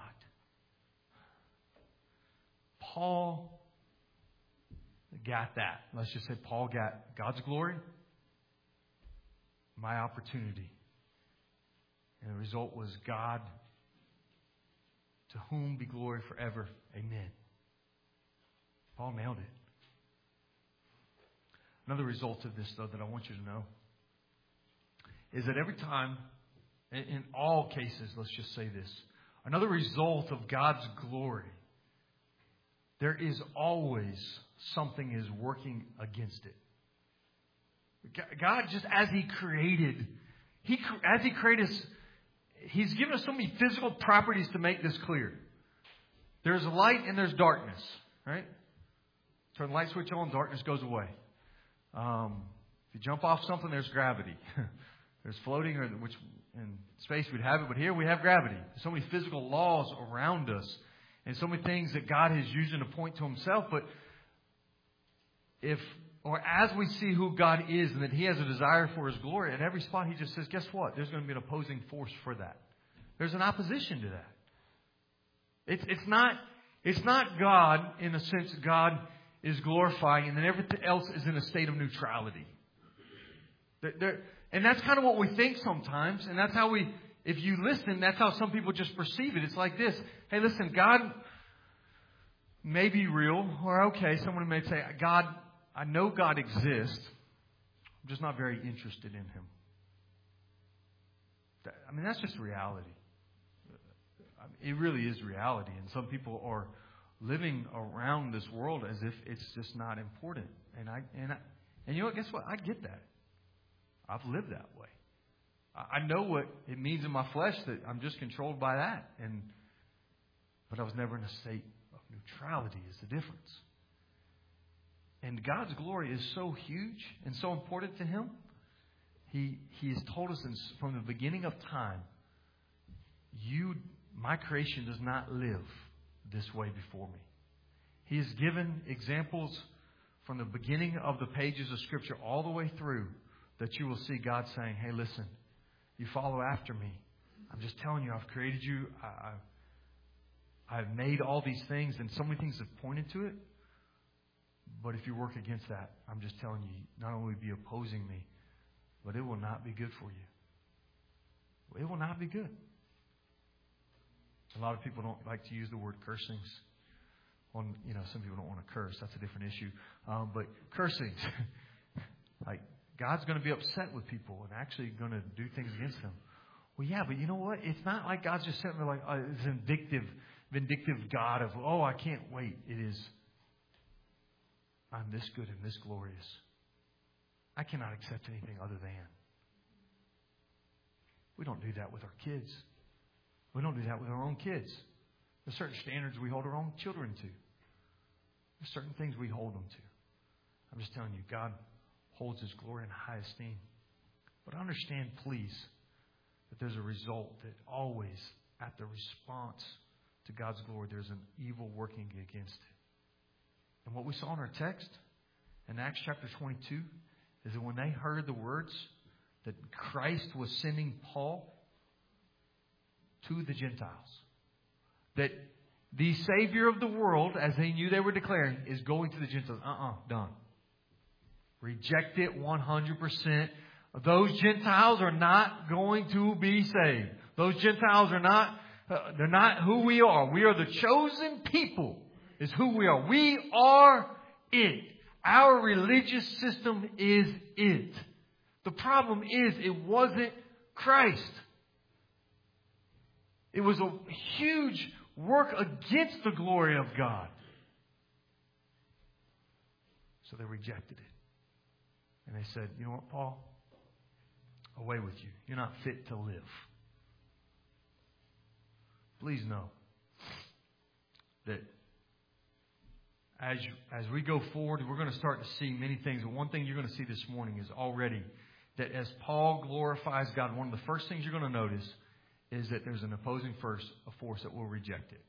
B: Paul got that. Let's just say Paul got God's glory, my opportunity. And the result was God, to whom be glory forever. Amen. Paul nailed it. Another result of this, though, that I want you to know is that every time, in all cases, let's just say this, another result of God's glory, there is always something is working against it. God, just as He created, He as He created us, He's given us so many physical properties to make this clear. There's light and there's darkness, right? Turn the light switch on, darkness goes away. Um, if you jump off something, there's gravity. There's floating, or which in space we'd have it, but here we have gravity. There's so many physical laws around us, and so many things that God is using to point to Himself. But if, or as we see who God is, and that He has a desire for His glory, at every spot He just says, guess what? There's going to be an opposing force for that. There's an opposition to that. It's it's not it's not God in a sense. God is glorifying, and then everything else is in a state of neutrality. There, there, and that's kind of what we think sometimes, and that's how we. If you listen, that's how some people just perceive it. It's like this: hey, listen, God may be real, or okay, someone may say, God, I know God exists. I'm just not very interested in Him. I mean, that's just reality. It really is reality. And some people are living around this world as if it's just not important. And I and I, and you know what? Guess what? I get that. I've lived that way. I know what it means in my flesh that I'm just controlled by that. And but I was never in a state of neutrality is the difference. And God's glory is so huge and so important to Him. He He has told us in, from the beginning of time, you, my creation does not live this way before me. He has given examples from the beginning of the pages of Scripture all the way through that you will see God saying, hey, listen, you follow after me. I'm just telling you, I've created you. I, I, I've made all these things, and so many things have pointed to it. But if you work against that, I'm just telling you, not only will you be opposing me, but it will not be good for you. It will not be good. A lot of people don't like to use the word cursings. On, you know, some people don't want to curse. That's a different issue. Um, but cursings, like God's going to be upset with people and actually going to do things against them. Well, yeah, but you know what? It's not like God's just sitting there like uh, this vindictive, vindictive God of, oh, I can't wait. It is, I'm this good and this glorious. I cannot accept anything other than. We don't do that with our kids. We don't do that with our own kids. There's certain standards we hold our own children to. There's certain things we hold them to. I'm just telling you, God holds His glory in high esteem. But understand, please, that there's a result, that always at the response to God's glory, there's an evil working against it. And what we saw in our text in Acts chapter twenty-two is that when they heard the words that Christ was sending Paul to the Gentiles, that the Savior of the world, as they knew they were declaring, is going to the Gentiles. Uh-uh, done. Reject it one hundred percent. Those Gentiles are not going to be saved. Those Gentiles are not, uh, they're not who we are. We are the chosen people, is who we are. We are it. Our religious system is it. The problem is it wasn't Christ. It was a huge work against the glory of God. So they rejected it. And they said, you know what, Paul? Away with you. You're not fit to live. Please know that as, as we go forward, we're going to start to see many things. But one thing you're going to see this morning is already that as Paul glorifies God, one of the first things you're going to notice is that there's an opposing force, a force that will reject it.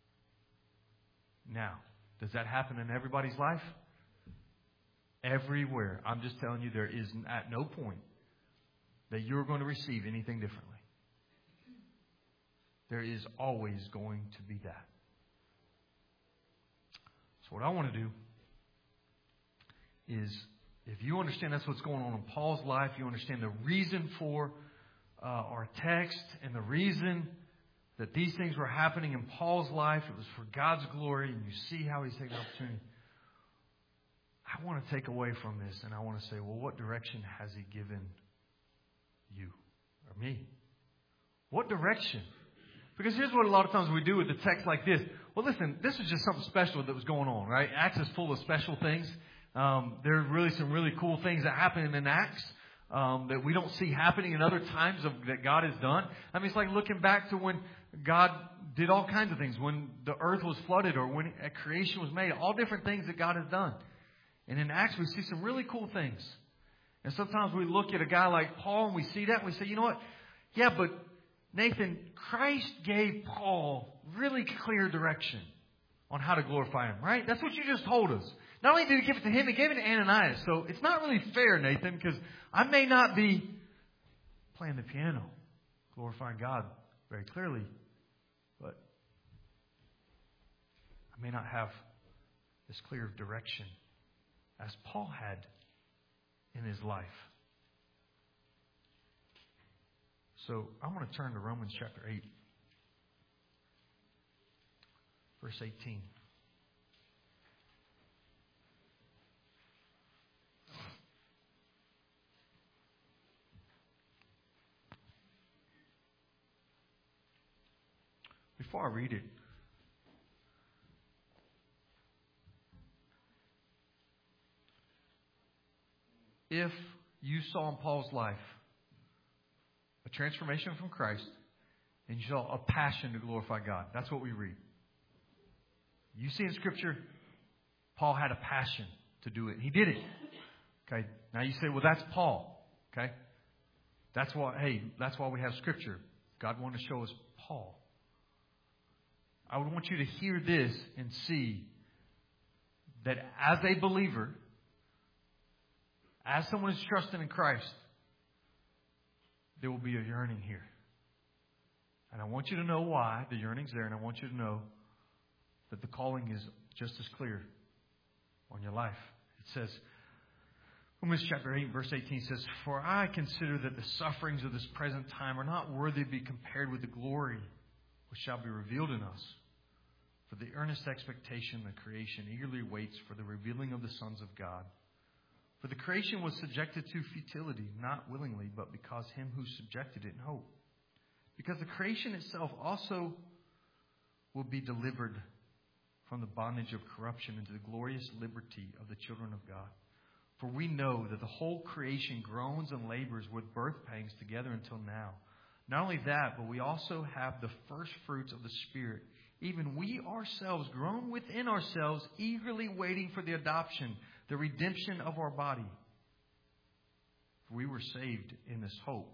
B: Now, does that happen in everybody's life? Everywhere. I'm just telling you, there is at no point that you're going to receive anything differently. There is always going to be that. So what I want to do is, if you understand that's what's going on in Paul's life, you understand the reason for uh, our text and the reason that these things were happening in Paul's life, it was for God's glory, and you see how he's taking the opportunity. I want to take away from this, and I want to say, well, what direction has He given you or me? What direction? Because here's what a lot of times we do with the text like this. Well, listen, this is just something special that was going on, right? Acts is full of special things. Um, there are really some really cool things that happen in Acts um, that we don't see happening in other times of, that God has done. I mean, it's like looking back to when God did all kinds of things, when the earth was flooded or when a creation was made, all different things that God has done. And in Acts, we see some really cool things. And sometimes we look at a guy like Paul and we see that and we say, you know what? Yeah, but Nathan, Christ gave Paul really clear direction on how to glorify Him, right? That's what you just told us. Not only did He give it to him, He gave it to Ananias. So it's not really fair, Nathan, because I may not be playing the piano, glorifying God very clearly, but I may not have this clear direction as Paul had in his life. So I want to turn to Romans chapter eight, verse eighteen. Before I read it, if you saw in Paul's life a transformation from Christ and you saw a passion to glorify God, that's what we read. You see in Scripture, Paul had a passion to do it. He did it. Okay. Now you say, well, that's Paul. Okay. That's why, hey, that's why we have Scripture. God wanted to show us Paul. I would want you to hear this and see that as a believer, as someone who's trusting in Christ, there will be a yearning here. And I want you to know why the yearning's there, and I want you to know that the calling is just as clear on your life. It says, Romans chapter eight, verse eighteen says, "For I consider that the sufferings of this present time are not worthy to be compared with the glory which shall be revealed in us. For the earnest expectation of the creation eagerly waits for the revealing of the sons of God. For the creation was subjected to futility, not willingly, but because him who subjected it in hope. Because the creation itself also will be delivered from the bondage of corruption into the glorious liberty of the children of God. For we know that the whole creation groans and labors with birth pangs together until now. Not only that, but we also have the first fruits of the Spirit. Even we ourselves groan within ourselves, eagerly waiting for the adoption, the redemption of our body. For we were saved in this hope.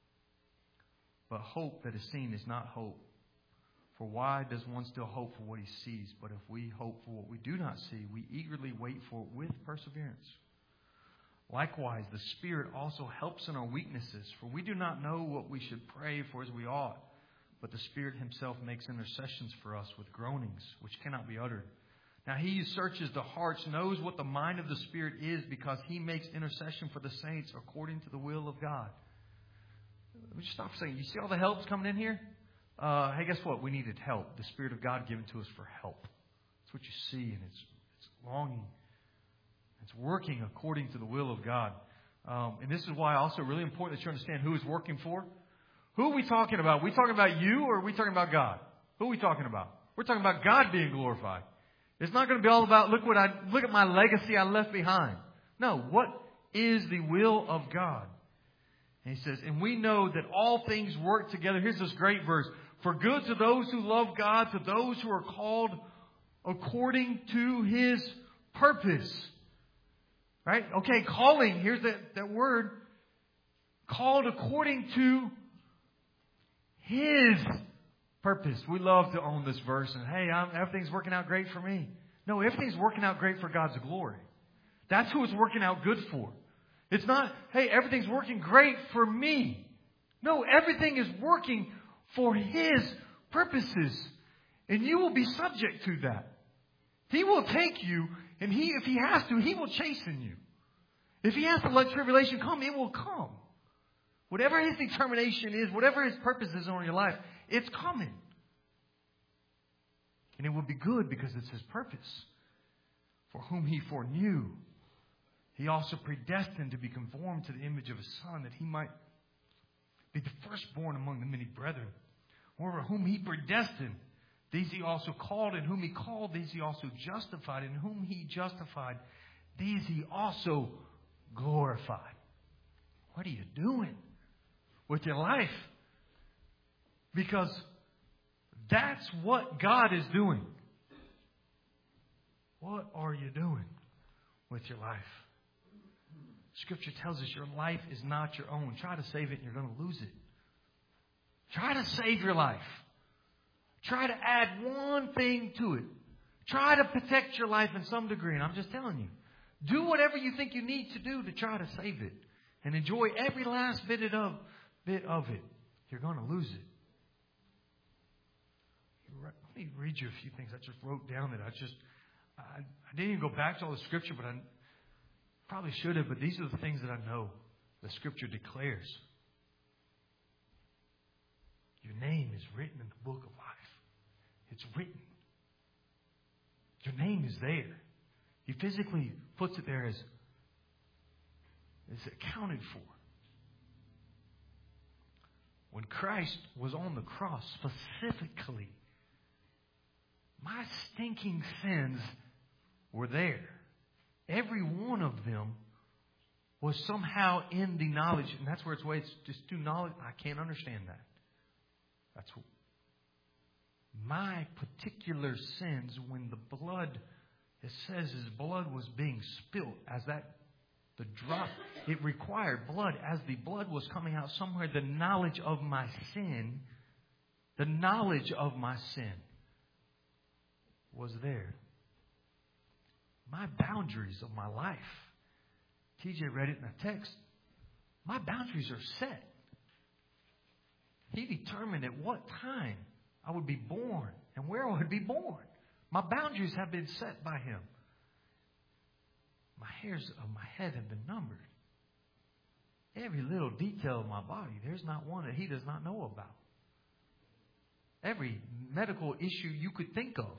B: But hope that is seen is not hope. For why does one still hope for what he sees? But if we hope for what we do not see, we eagerly wait for it with perseverance. Likewise, the Spirit also helps in our weaknesses, for we do not know what we should pray for as we ought. But the Spirit Himself makes intercessions for us with groanings which cannot be uttered. Now He who searches the hearts knows what the mind of the Spirit is, because He makes intercession for the saints according to the will of God." Let me just stop saying, you see all the helps coming in here? Uh, hey, guess what? We needed help. The Spirit of God given to us for help. That's what you see, and it's, it's longing. It's working according to the will of God. Um, and this is why also really important that you understand who is working for. Who are we talking about? Are we talking about you, or are we talking about God? Who are we talking about? We're talking about God being glorified. It's not going to be all about, look what I look at my legacy I left behind. No, what is the will of God? And He says, and we know that all things work together. Here's this great verse. For good to those who love God, to those who are called according to His purpose. Right? Okay, calling. Here's that, that word. Called according to His purpose. We love to own this verse and, hey, I'm, everything's working out great for me. No, everything's working out great for God's glory. That's who it's working out good for. It's not, hey, everything's working great for me. No, everything is working for His purposes. And you will be subject to that. He will take you, and He, if He has to, He will chasten you. If He has to let tribulation come, it will come. Whatever His determination is, whatever His purpose is on your life, it's coming. And it will be good because it's His purpose. For whom He foreknew, He also predestined to be conformed to the image of His Son, that He might be the firstborn among the many brethren. Moreover, whom He predestined, these He also called, and whom He called, these He also justified, and whom He justified, these He also glorified. What are you doing with your life? Because that's what God is doing. What are you doing with your life? Scripture tells us your life is not your own. Try to save it and you're going to lose it. Try to save your life. Try to add one thing to it. Try to protect your life in some degree. And I'm just telling you, do whatever you think you need to do to try to save it. And enjoy every last bit of, bit of it. You're going to lose it. Let me read you a few things I just wrote down that I just, I, I didn't even go back to all the Scripture, but I probably should have. But these are the things that I know the Scripture declares. Your name is written in the book of life. It's written. Your name is there. He physically puts it there as is accounted for. When Christ was on the cross, specifically, my stinking sins were there. Every one of them was somehow in the knowledge, and that's where it's way it's just too knowledge. I can't understand that. That's what, my particular sins, when the blood, it says His blood was being spilt as that the drop, it required blood. As the blood was coming out somewhere, the knowledge of my sin, the knowledge of my sin was there. My boundaries of my life. T J read it in a text. My boundaries are set. He determined at what time I would be born and where I would be born. My boundaries have been set by Him. My hairs of my head have been numbered. Every little detail of my body, there's not one that He does not know about. Every medical issue you could think of,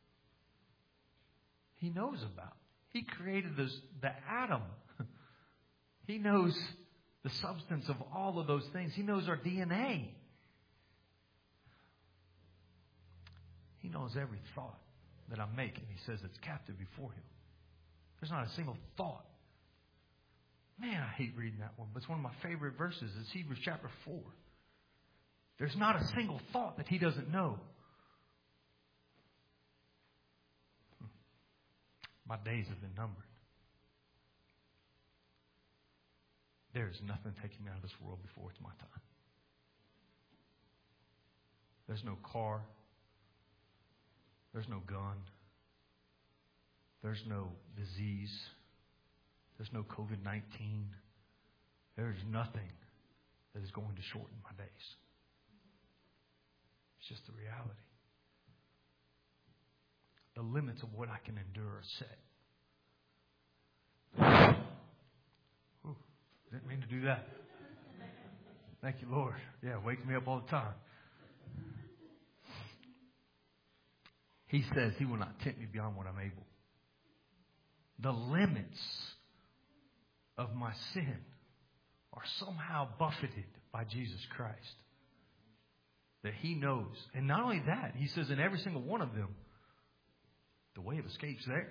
B: He knows about. He created this, the atom. He knows the substance of all of those things. He knows our D N A. He knows every thought that I'm making. He says it's captive before Him. There's not a single thought. Man, I hate reading that one, but it's one of my favorite verses. It's Hebrews chapter four. There's not a single thought that He doesn't know. My days have been numbered. There is nothing taking me out of this world before it's my time. There's no car. There's no gun. There's no disease. There's no covid nineteen. There's nothing that is going to shorten my days. It's just the reality. The limits of what I can endure are set. Ooh, didn't mean to do that. Thank you, Lord. Yeah, wake me up all the time. He says He will not tempt me beyond what I'm able. The limits of my sin are somehow buffeted by Jesus Christ. That He knows. And not only that, He says in every single one of them, the way of escape's there.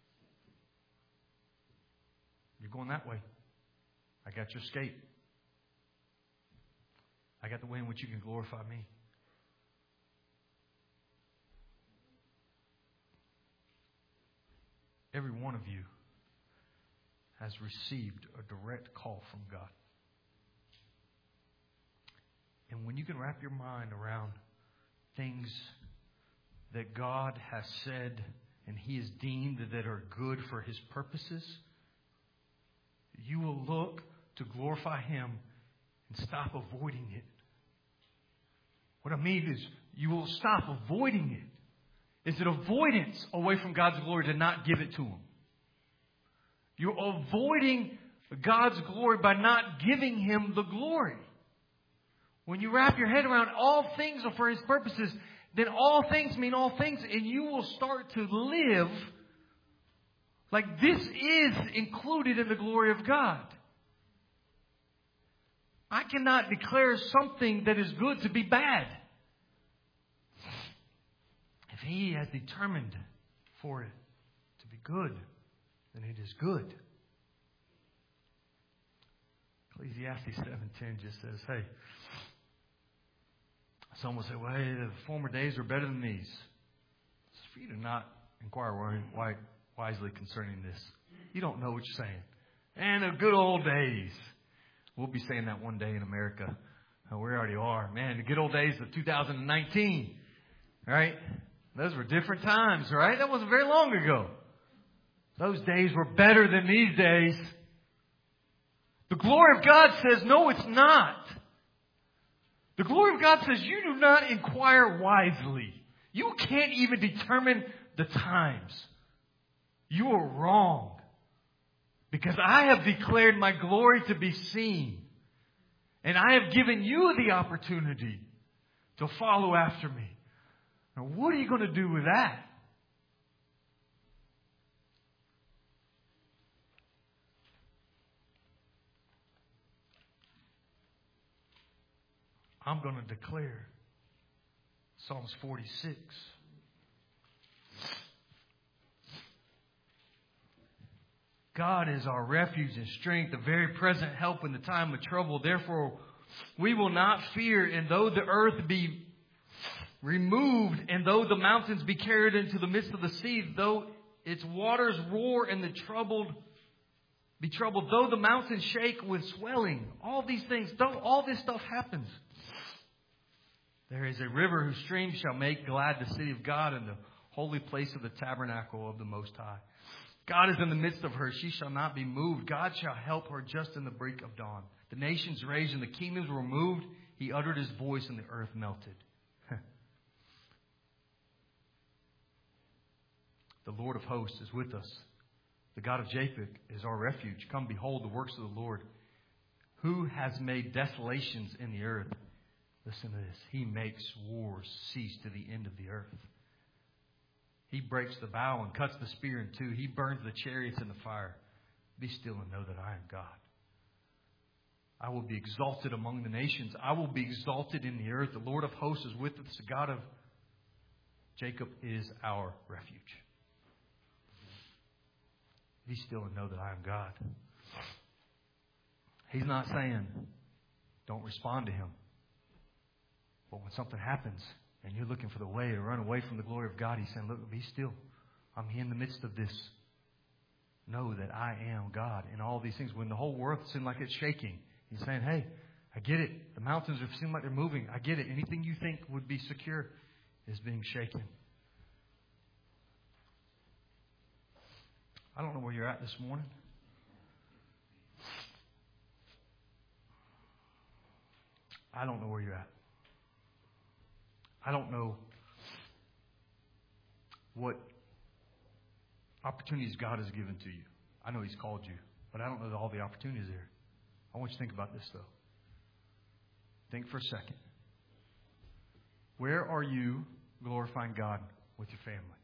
B: You're going that way. I got your escape. I got the way in which you can glorify me. Every one of you has received a direct call from God. And when you can wrap your mind around things that God has said and He has deemed that are good for His purposes, you will look to glorify Him and stop avoiding it. What I mean is, you will stop avoiding it. It's an avoidance away from God's glory to not give it to Him. You're avoiding God's glory by not giving Him the glory. When you wrap your head around all things are for His purposes, then all things mean all things, and you will start to live like this is included in the glory of God. I cannot declare something that is good to be bad. If He has determined for it to be good, then it is good. Ecclesiastes seven ten just says, hey, some will say, well, hey, the former days were better than these. It's for you to not inquire wisely concerning this. You don't know what you're saying. And the good old days. We'll be saying that one day in America. Oh, we already are. Man, the good old days of two thousand nineteen. Right? Those were different times, right? That wasn't very long ago. Those days were better than these days. The glory of God says, no, it's not. The glory of God says, you do not inquire wisely. You can't even determine the times. You are wrong. Because I have declared my glory to be seen. And I have given you the opportunity to follow after me. Now, what are you going to do with that? I'm going to declare Psalms forty-six. God is our refuge and strength, a very present help in the time of trouble. Therefore, we will not fear, and though the earth be removed, and though the mountains be carried into the midst of the sea, though its waters roar and the troubled be troubled, though the mountains shake with swelling, all these things, though all this stuff happens, there is a river whose streams shall make glad the city of God and the holy place of the tabernacle of the Most High. God is in the midst of her. She shall not be moved. God shall help her just in the break of dawn. The nations raged and the kingdoms were moved. He uttered His voice and the earth melted. The Lord of hosts is with us. The God of Japheth is our refuge. Come behold the works of the Lord, who has made desolations in the earth. Listen to this. He makes wars cease to the end of the earth. He breaks the bow and cuts the spear in two. He burns the chariots in the fire. Be still and know that I am God. I will be exalted among the nations. I will be exalted in the earth. The Lord of hosts is with us. The God of Jacob is our refuge. Be still and know that I am God. He's not saying don't respond to Him. But when something happens and you're looking for the way to run away from the glory of God, He's saying, look, be still. I'm here in the midst of this. Know that I am God in all these things. When the whole world seems like it's shaking, He's saying, hey, I get it. The mountains seem like they're moving. I get it. Anything you think would be secure is being shaken. I don't know where you're at this morning. I don't know where you're at. I don't know what opportunities God has given to you. I know He's called you, but I don't know all the opportunities there. I want you to think about this, though. Think for a second. Where are you glorifying God with your family?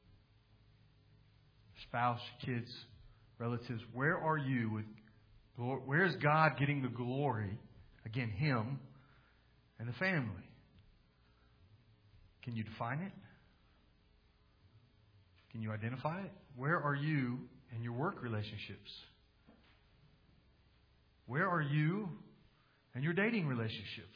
B: Spouse, kids, relatives. Where are you with? Where is God getting the glory? Again, Him and the family. Can you define it? Can you identify it? Where are you in your work relationships? Where are you in your dating relationships?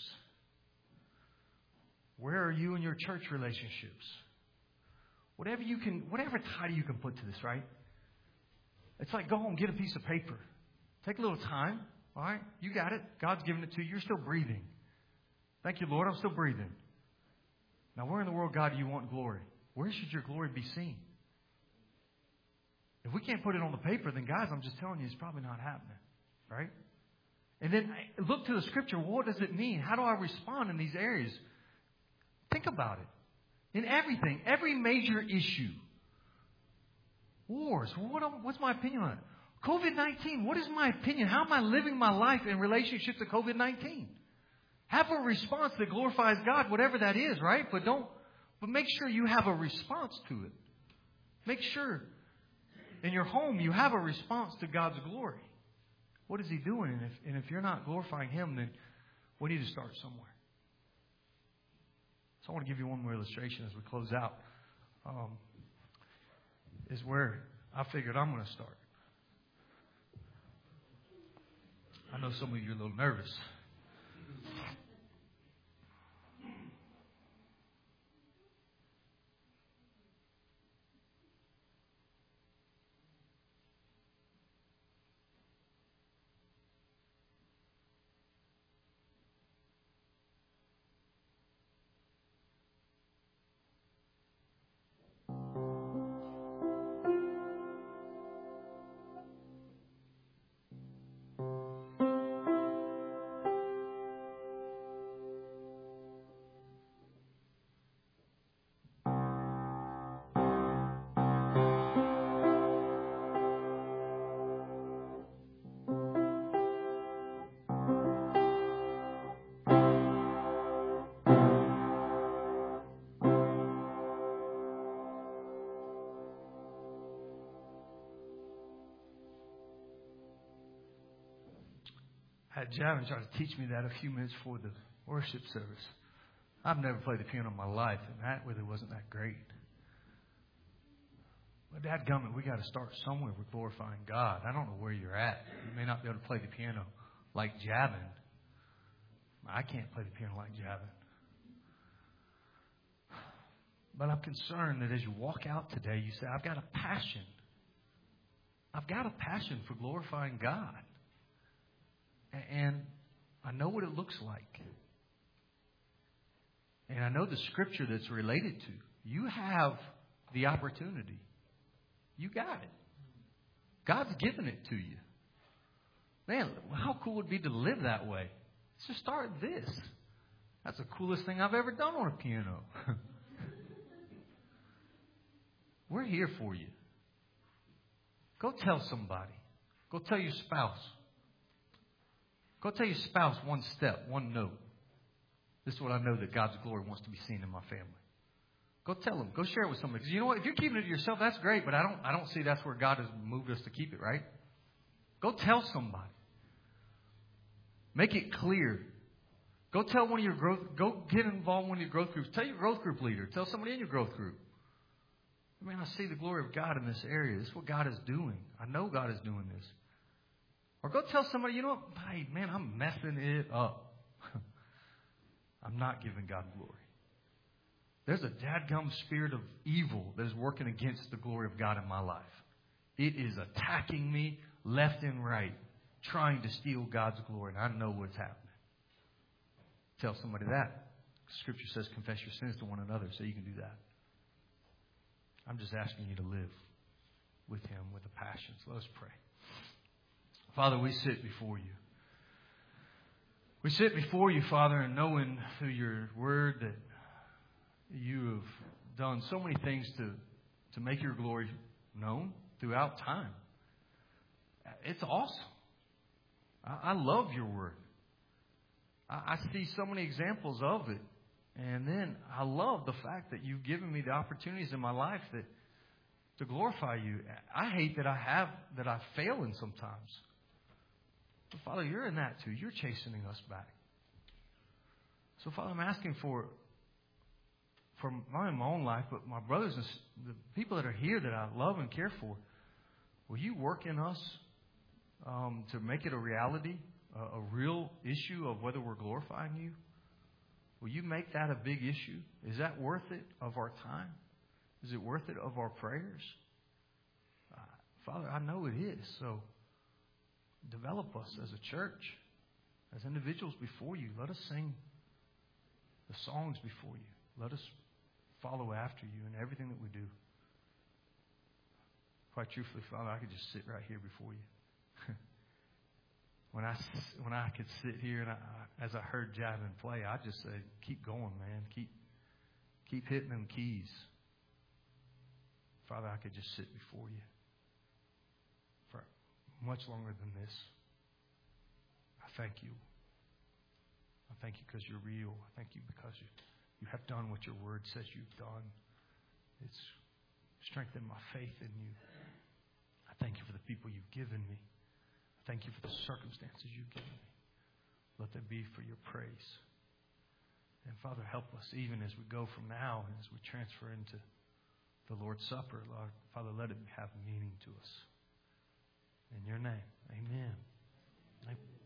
B: Where are you in your church relationships? Whatever you can, whatever title you can put to this, right? It's like go home, get a piece of paper. Take a little time, all right? You got it. God's given it to you. You're still breathing. Thank you, Lord. I'm still breathing. Now, where in the world, God, do you want glory? Where should your glory be seen? If we can't put it on the paper, then, guys, I'm just telling you, it's probably not happening, right? And then look to the Scripture. What does it mean? How do I respond in these areas? Think about it. In everything, every major issue. Wars. What, what's my opinion on it? COVID nineteen. What is my opinion? How am I living my life in relationship to COVID nineteen? Have a response that glorifies God, whatever that is, right? But don't. But make sure you have a response to it. Make sure in your home you have a response to God's glory. What is He doing? And if, and if you're not glorifying Him, then we need to start somewhere. So I want to give you one more illustration as we close out. Um, is where I figured I'm going to start. I know some of you are a little nervous. I had Javin try to teach me that a few minutes before the worship service. I've never played the piano in my life, and that really wasn't that great. But dadgummit, we got to start somewhere with glorifying God. I don't know where you're at. You may not be able to play the piano like Javin. I can't play the piano like Javin. But I'm concerned that as you walk out today, you say, I've got a passion. I've got a passion for glorifying God. And I know what it looks like. And I know the scripture that's related to. You have the opportunity. You got it. God's given it to you. Man, how cool would it be to live that way? Let's just start this. That's the coolest thing I've ever done on a piano. We're here for you. Go tell somebody. Go tell your spouse. Go tell your spouse one step, one note. This is what I know that God's glory wants to be seen in my family. Go tell them. Go share it with somebody. Because you know what? If you're keeping it to yourself, that's great. But I don't. I don't see that's where God has moved us to keep it. Right? Go tell somebody. Make it clear. Go tell one of your growth. Go get involved in one of your growth groups. Tell your growth group leader. Tell somebody in your growth group. Man, I see the glory of God in this area. This is what God is doing. I know God is doing this. Or go tell somebody, you know what? Hey, man, I'm messing it up. I'm not giving God glory. There's a dadgum spirit of evil that is working against the glory of God in my life. It is attacking me left and right, trying to steal God's glory. And I know what's happening. Tell somebody that. Scripture says confess your sins to one another, so you can do that. I'm just asking you to live with Him with a passion. So let us pray. Father, we sit before you. We sit before you, Father, and knowing through your word that you have done so many things to, to make your glory known throughout time. It's awesome. I, I love your word. I, I see so many examples of it. And then I love the fact that you've given me the opportunities in my life that to glorify you. I hate that I have that I fail in sometimes. But Father, you're in that too. You're chastening us back. So Father, I'm asking for for my, my own life, but my brothers and the people that are here that I love and care for. Will you work in us um, to make it a reality, a, a real issue of whether we're glorifying you? Will you make that a big issue? Is that worth it of our time? Is it worth it of our prayers? Uh, Father, I know it is. So develop us as a church, as individuals before you. Let us sing the songs before you. Let us follow after you in everything that we do. Quite truthfully, Father, I could just sit right here before you. When I, when I could sit here and I, as I heard Javin play, I just said, keep going, man. Keep keep hitting them keys. Father, I could just sit before you for much longer than this. I thank you. I thank you because you're real. I thank you because you, you have done what your word says you've done. It's strengthened my faith in you. I thank you for the people you've given me. Thank you for the circumstances you've given me. Let them be for your praise. And Father, help us even as we go from now and as we transfer into the Lord's Supper. Lord, Father, let it have meaning to us. In your name, amen. Amen.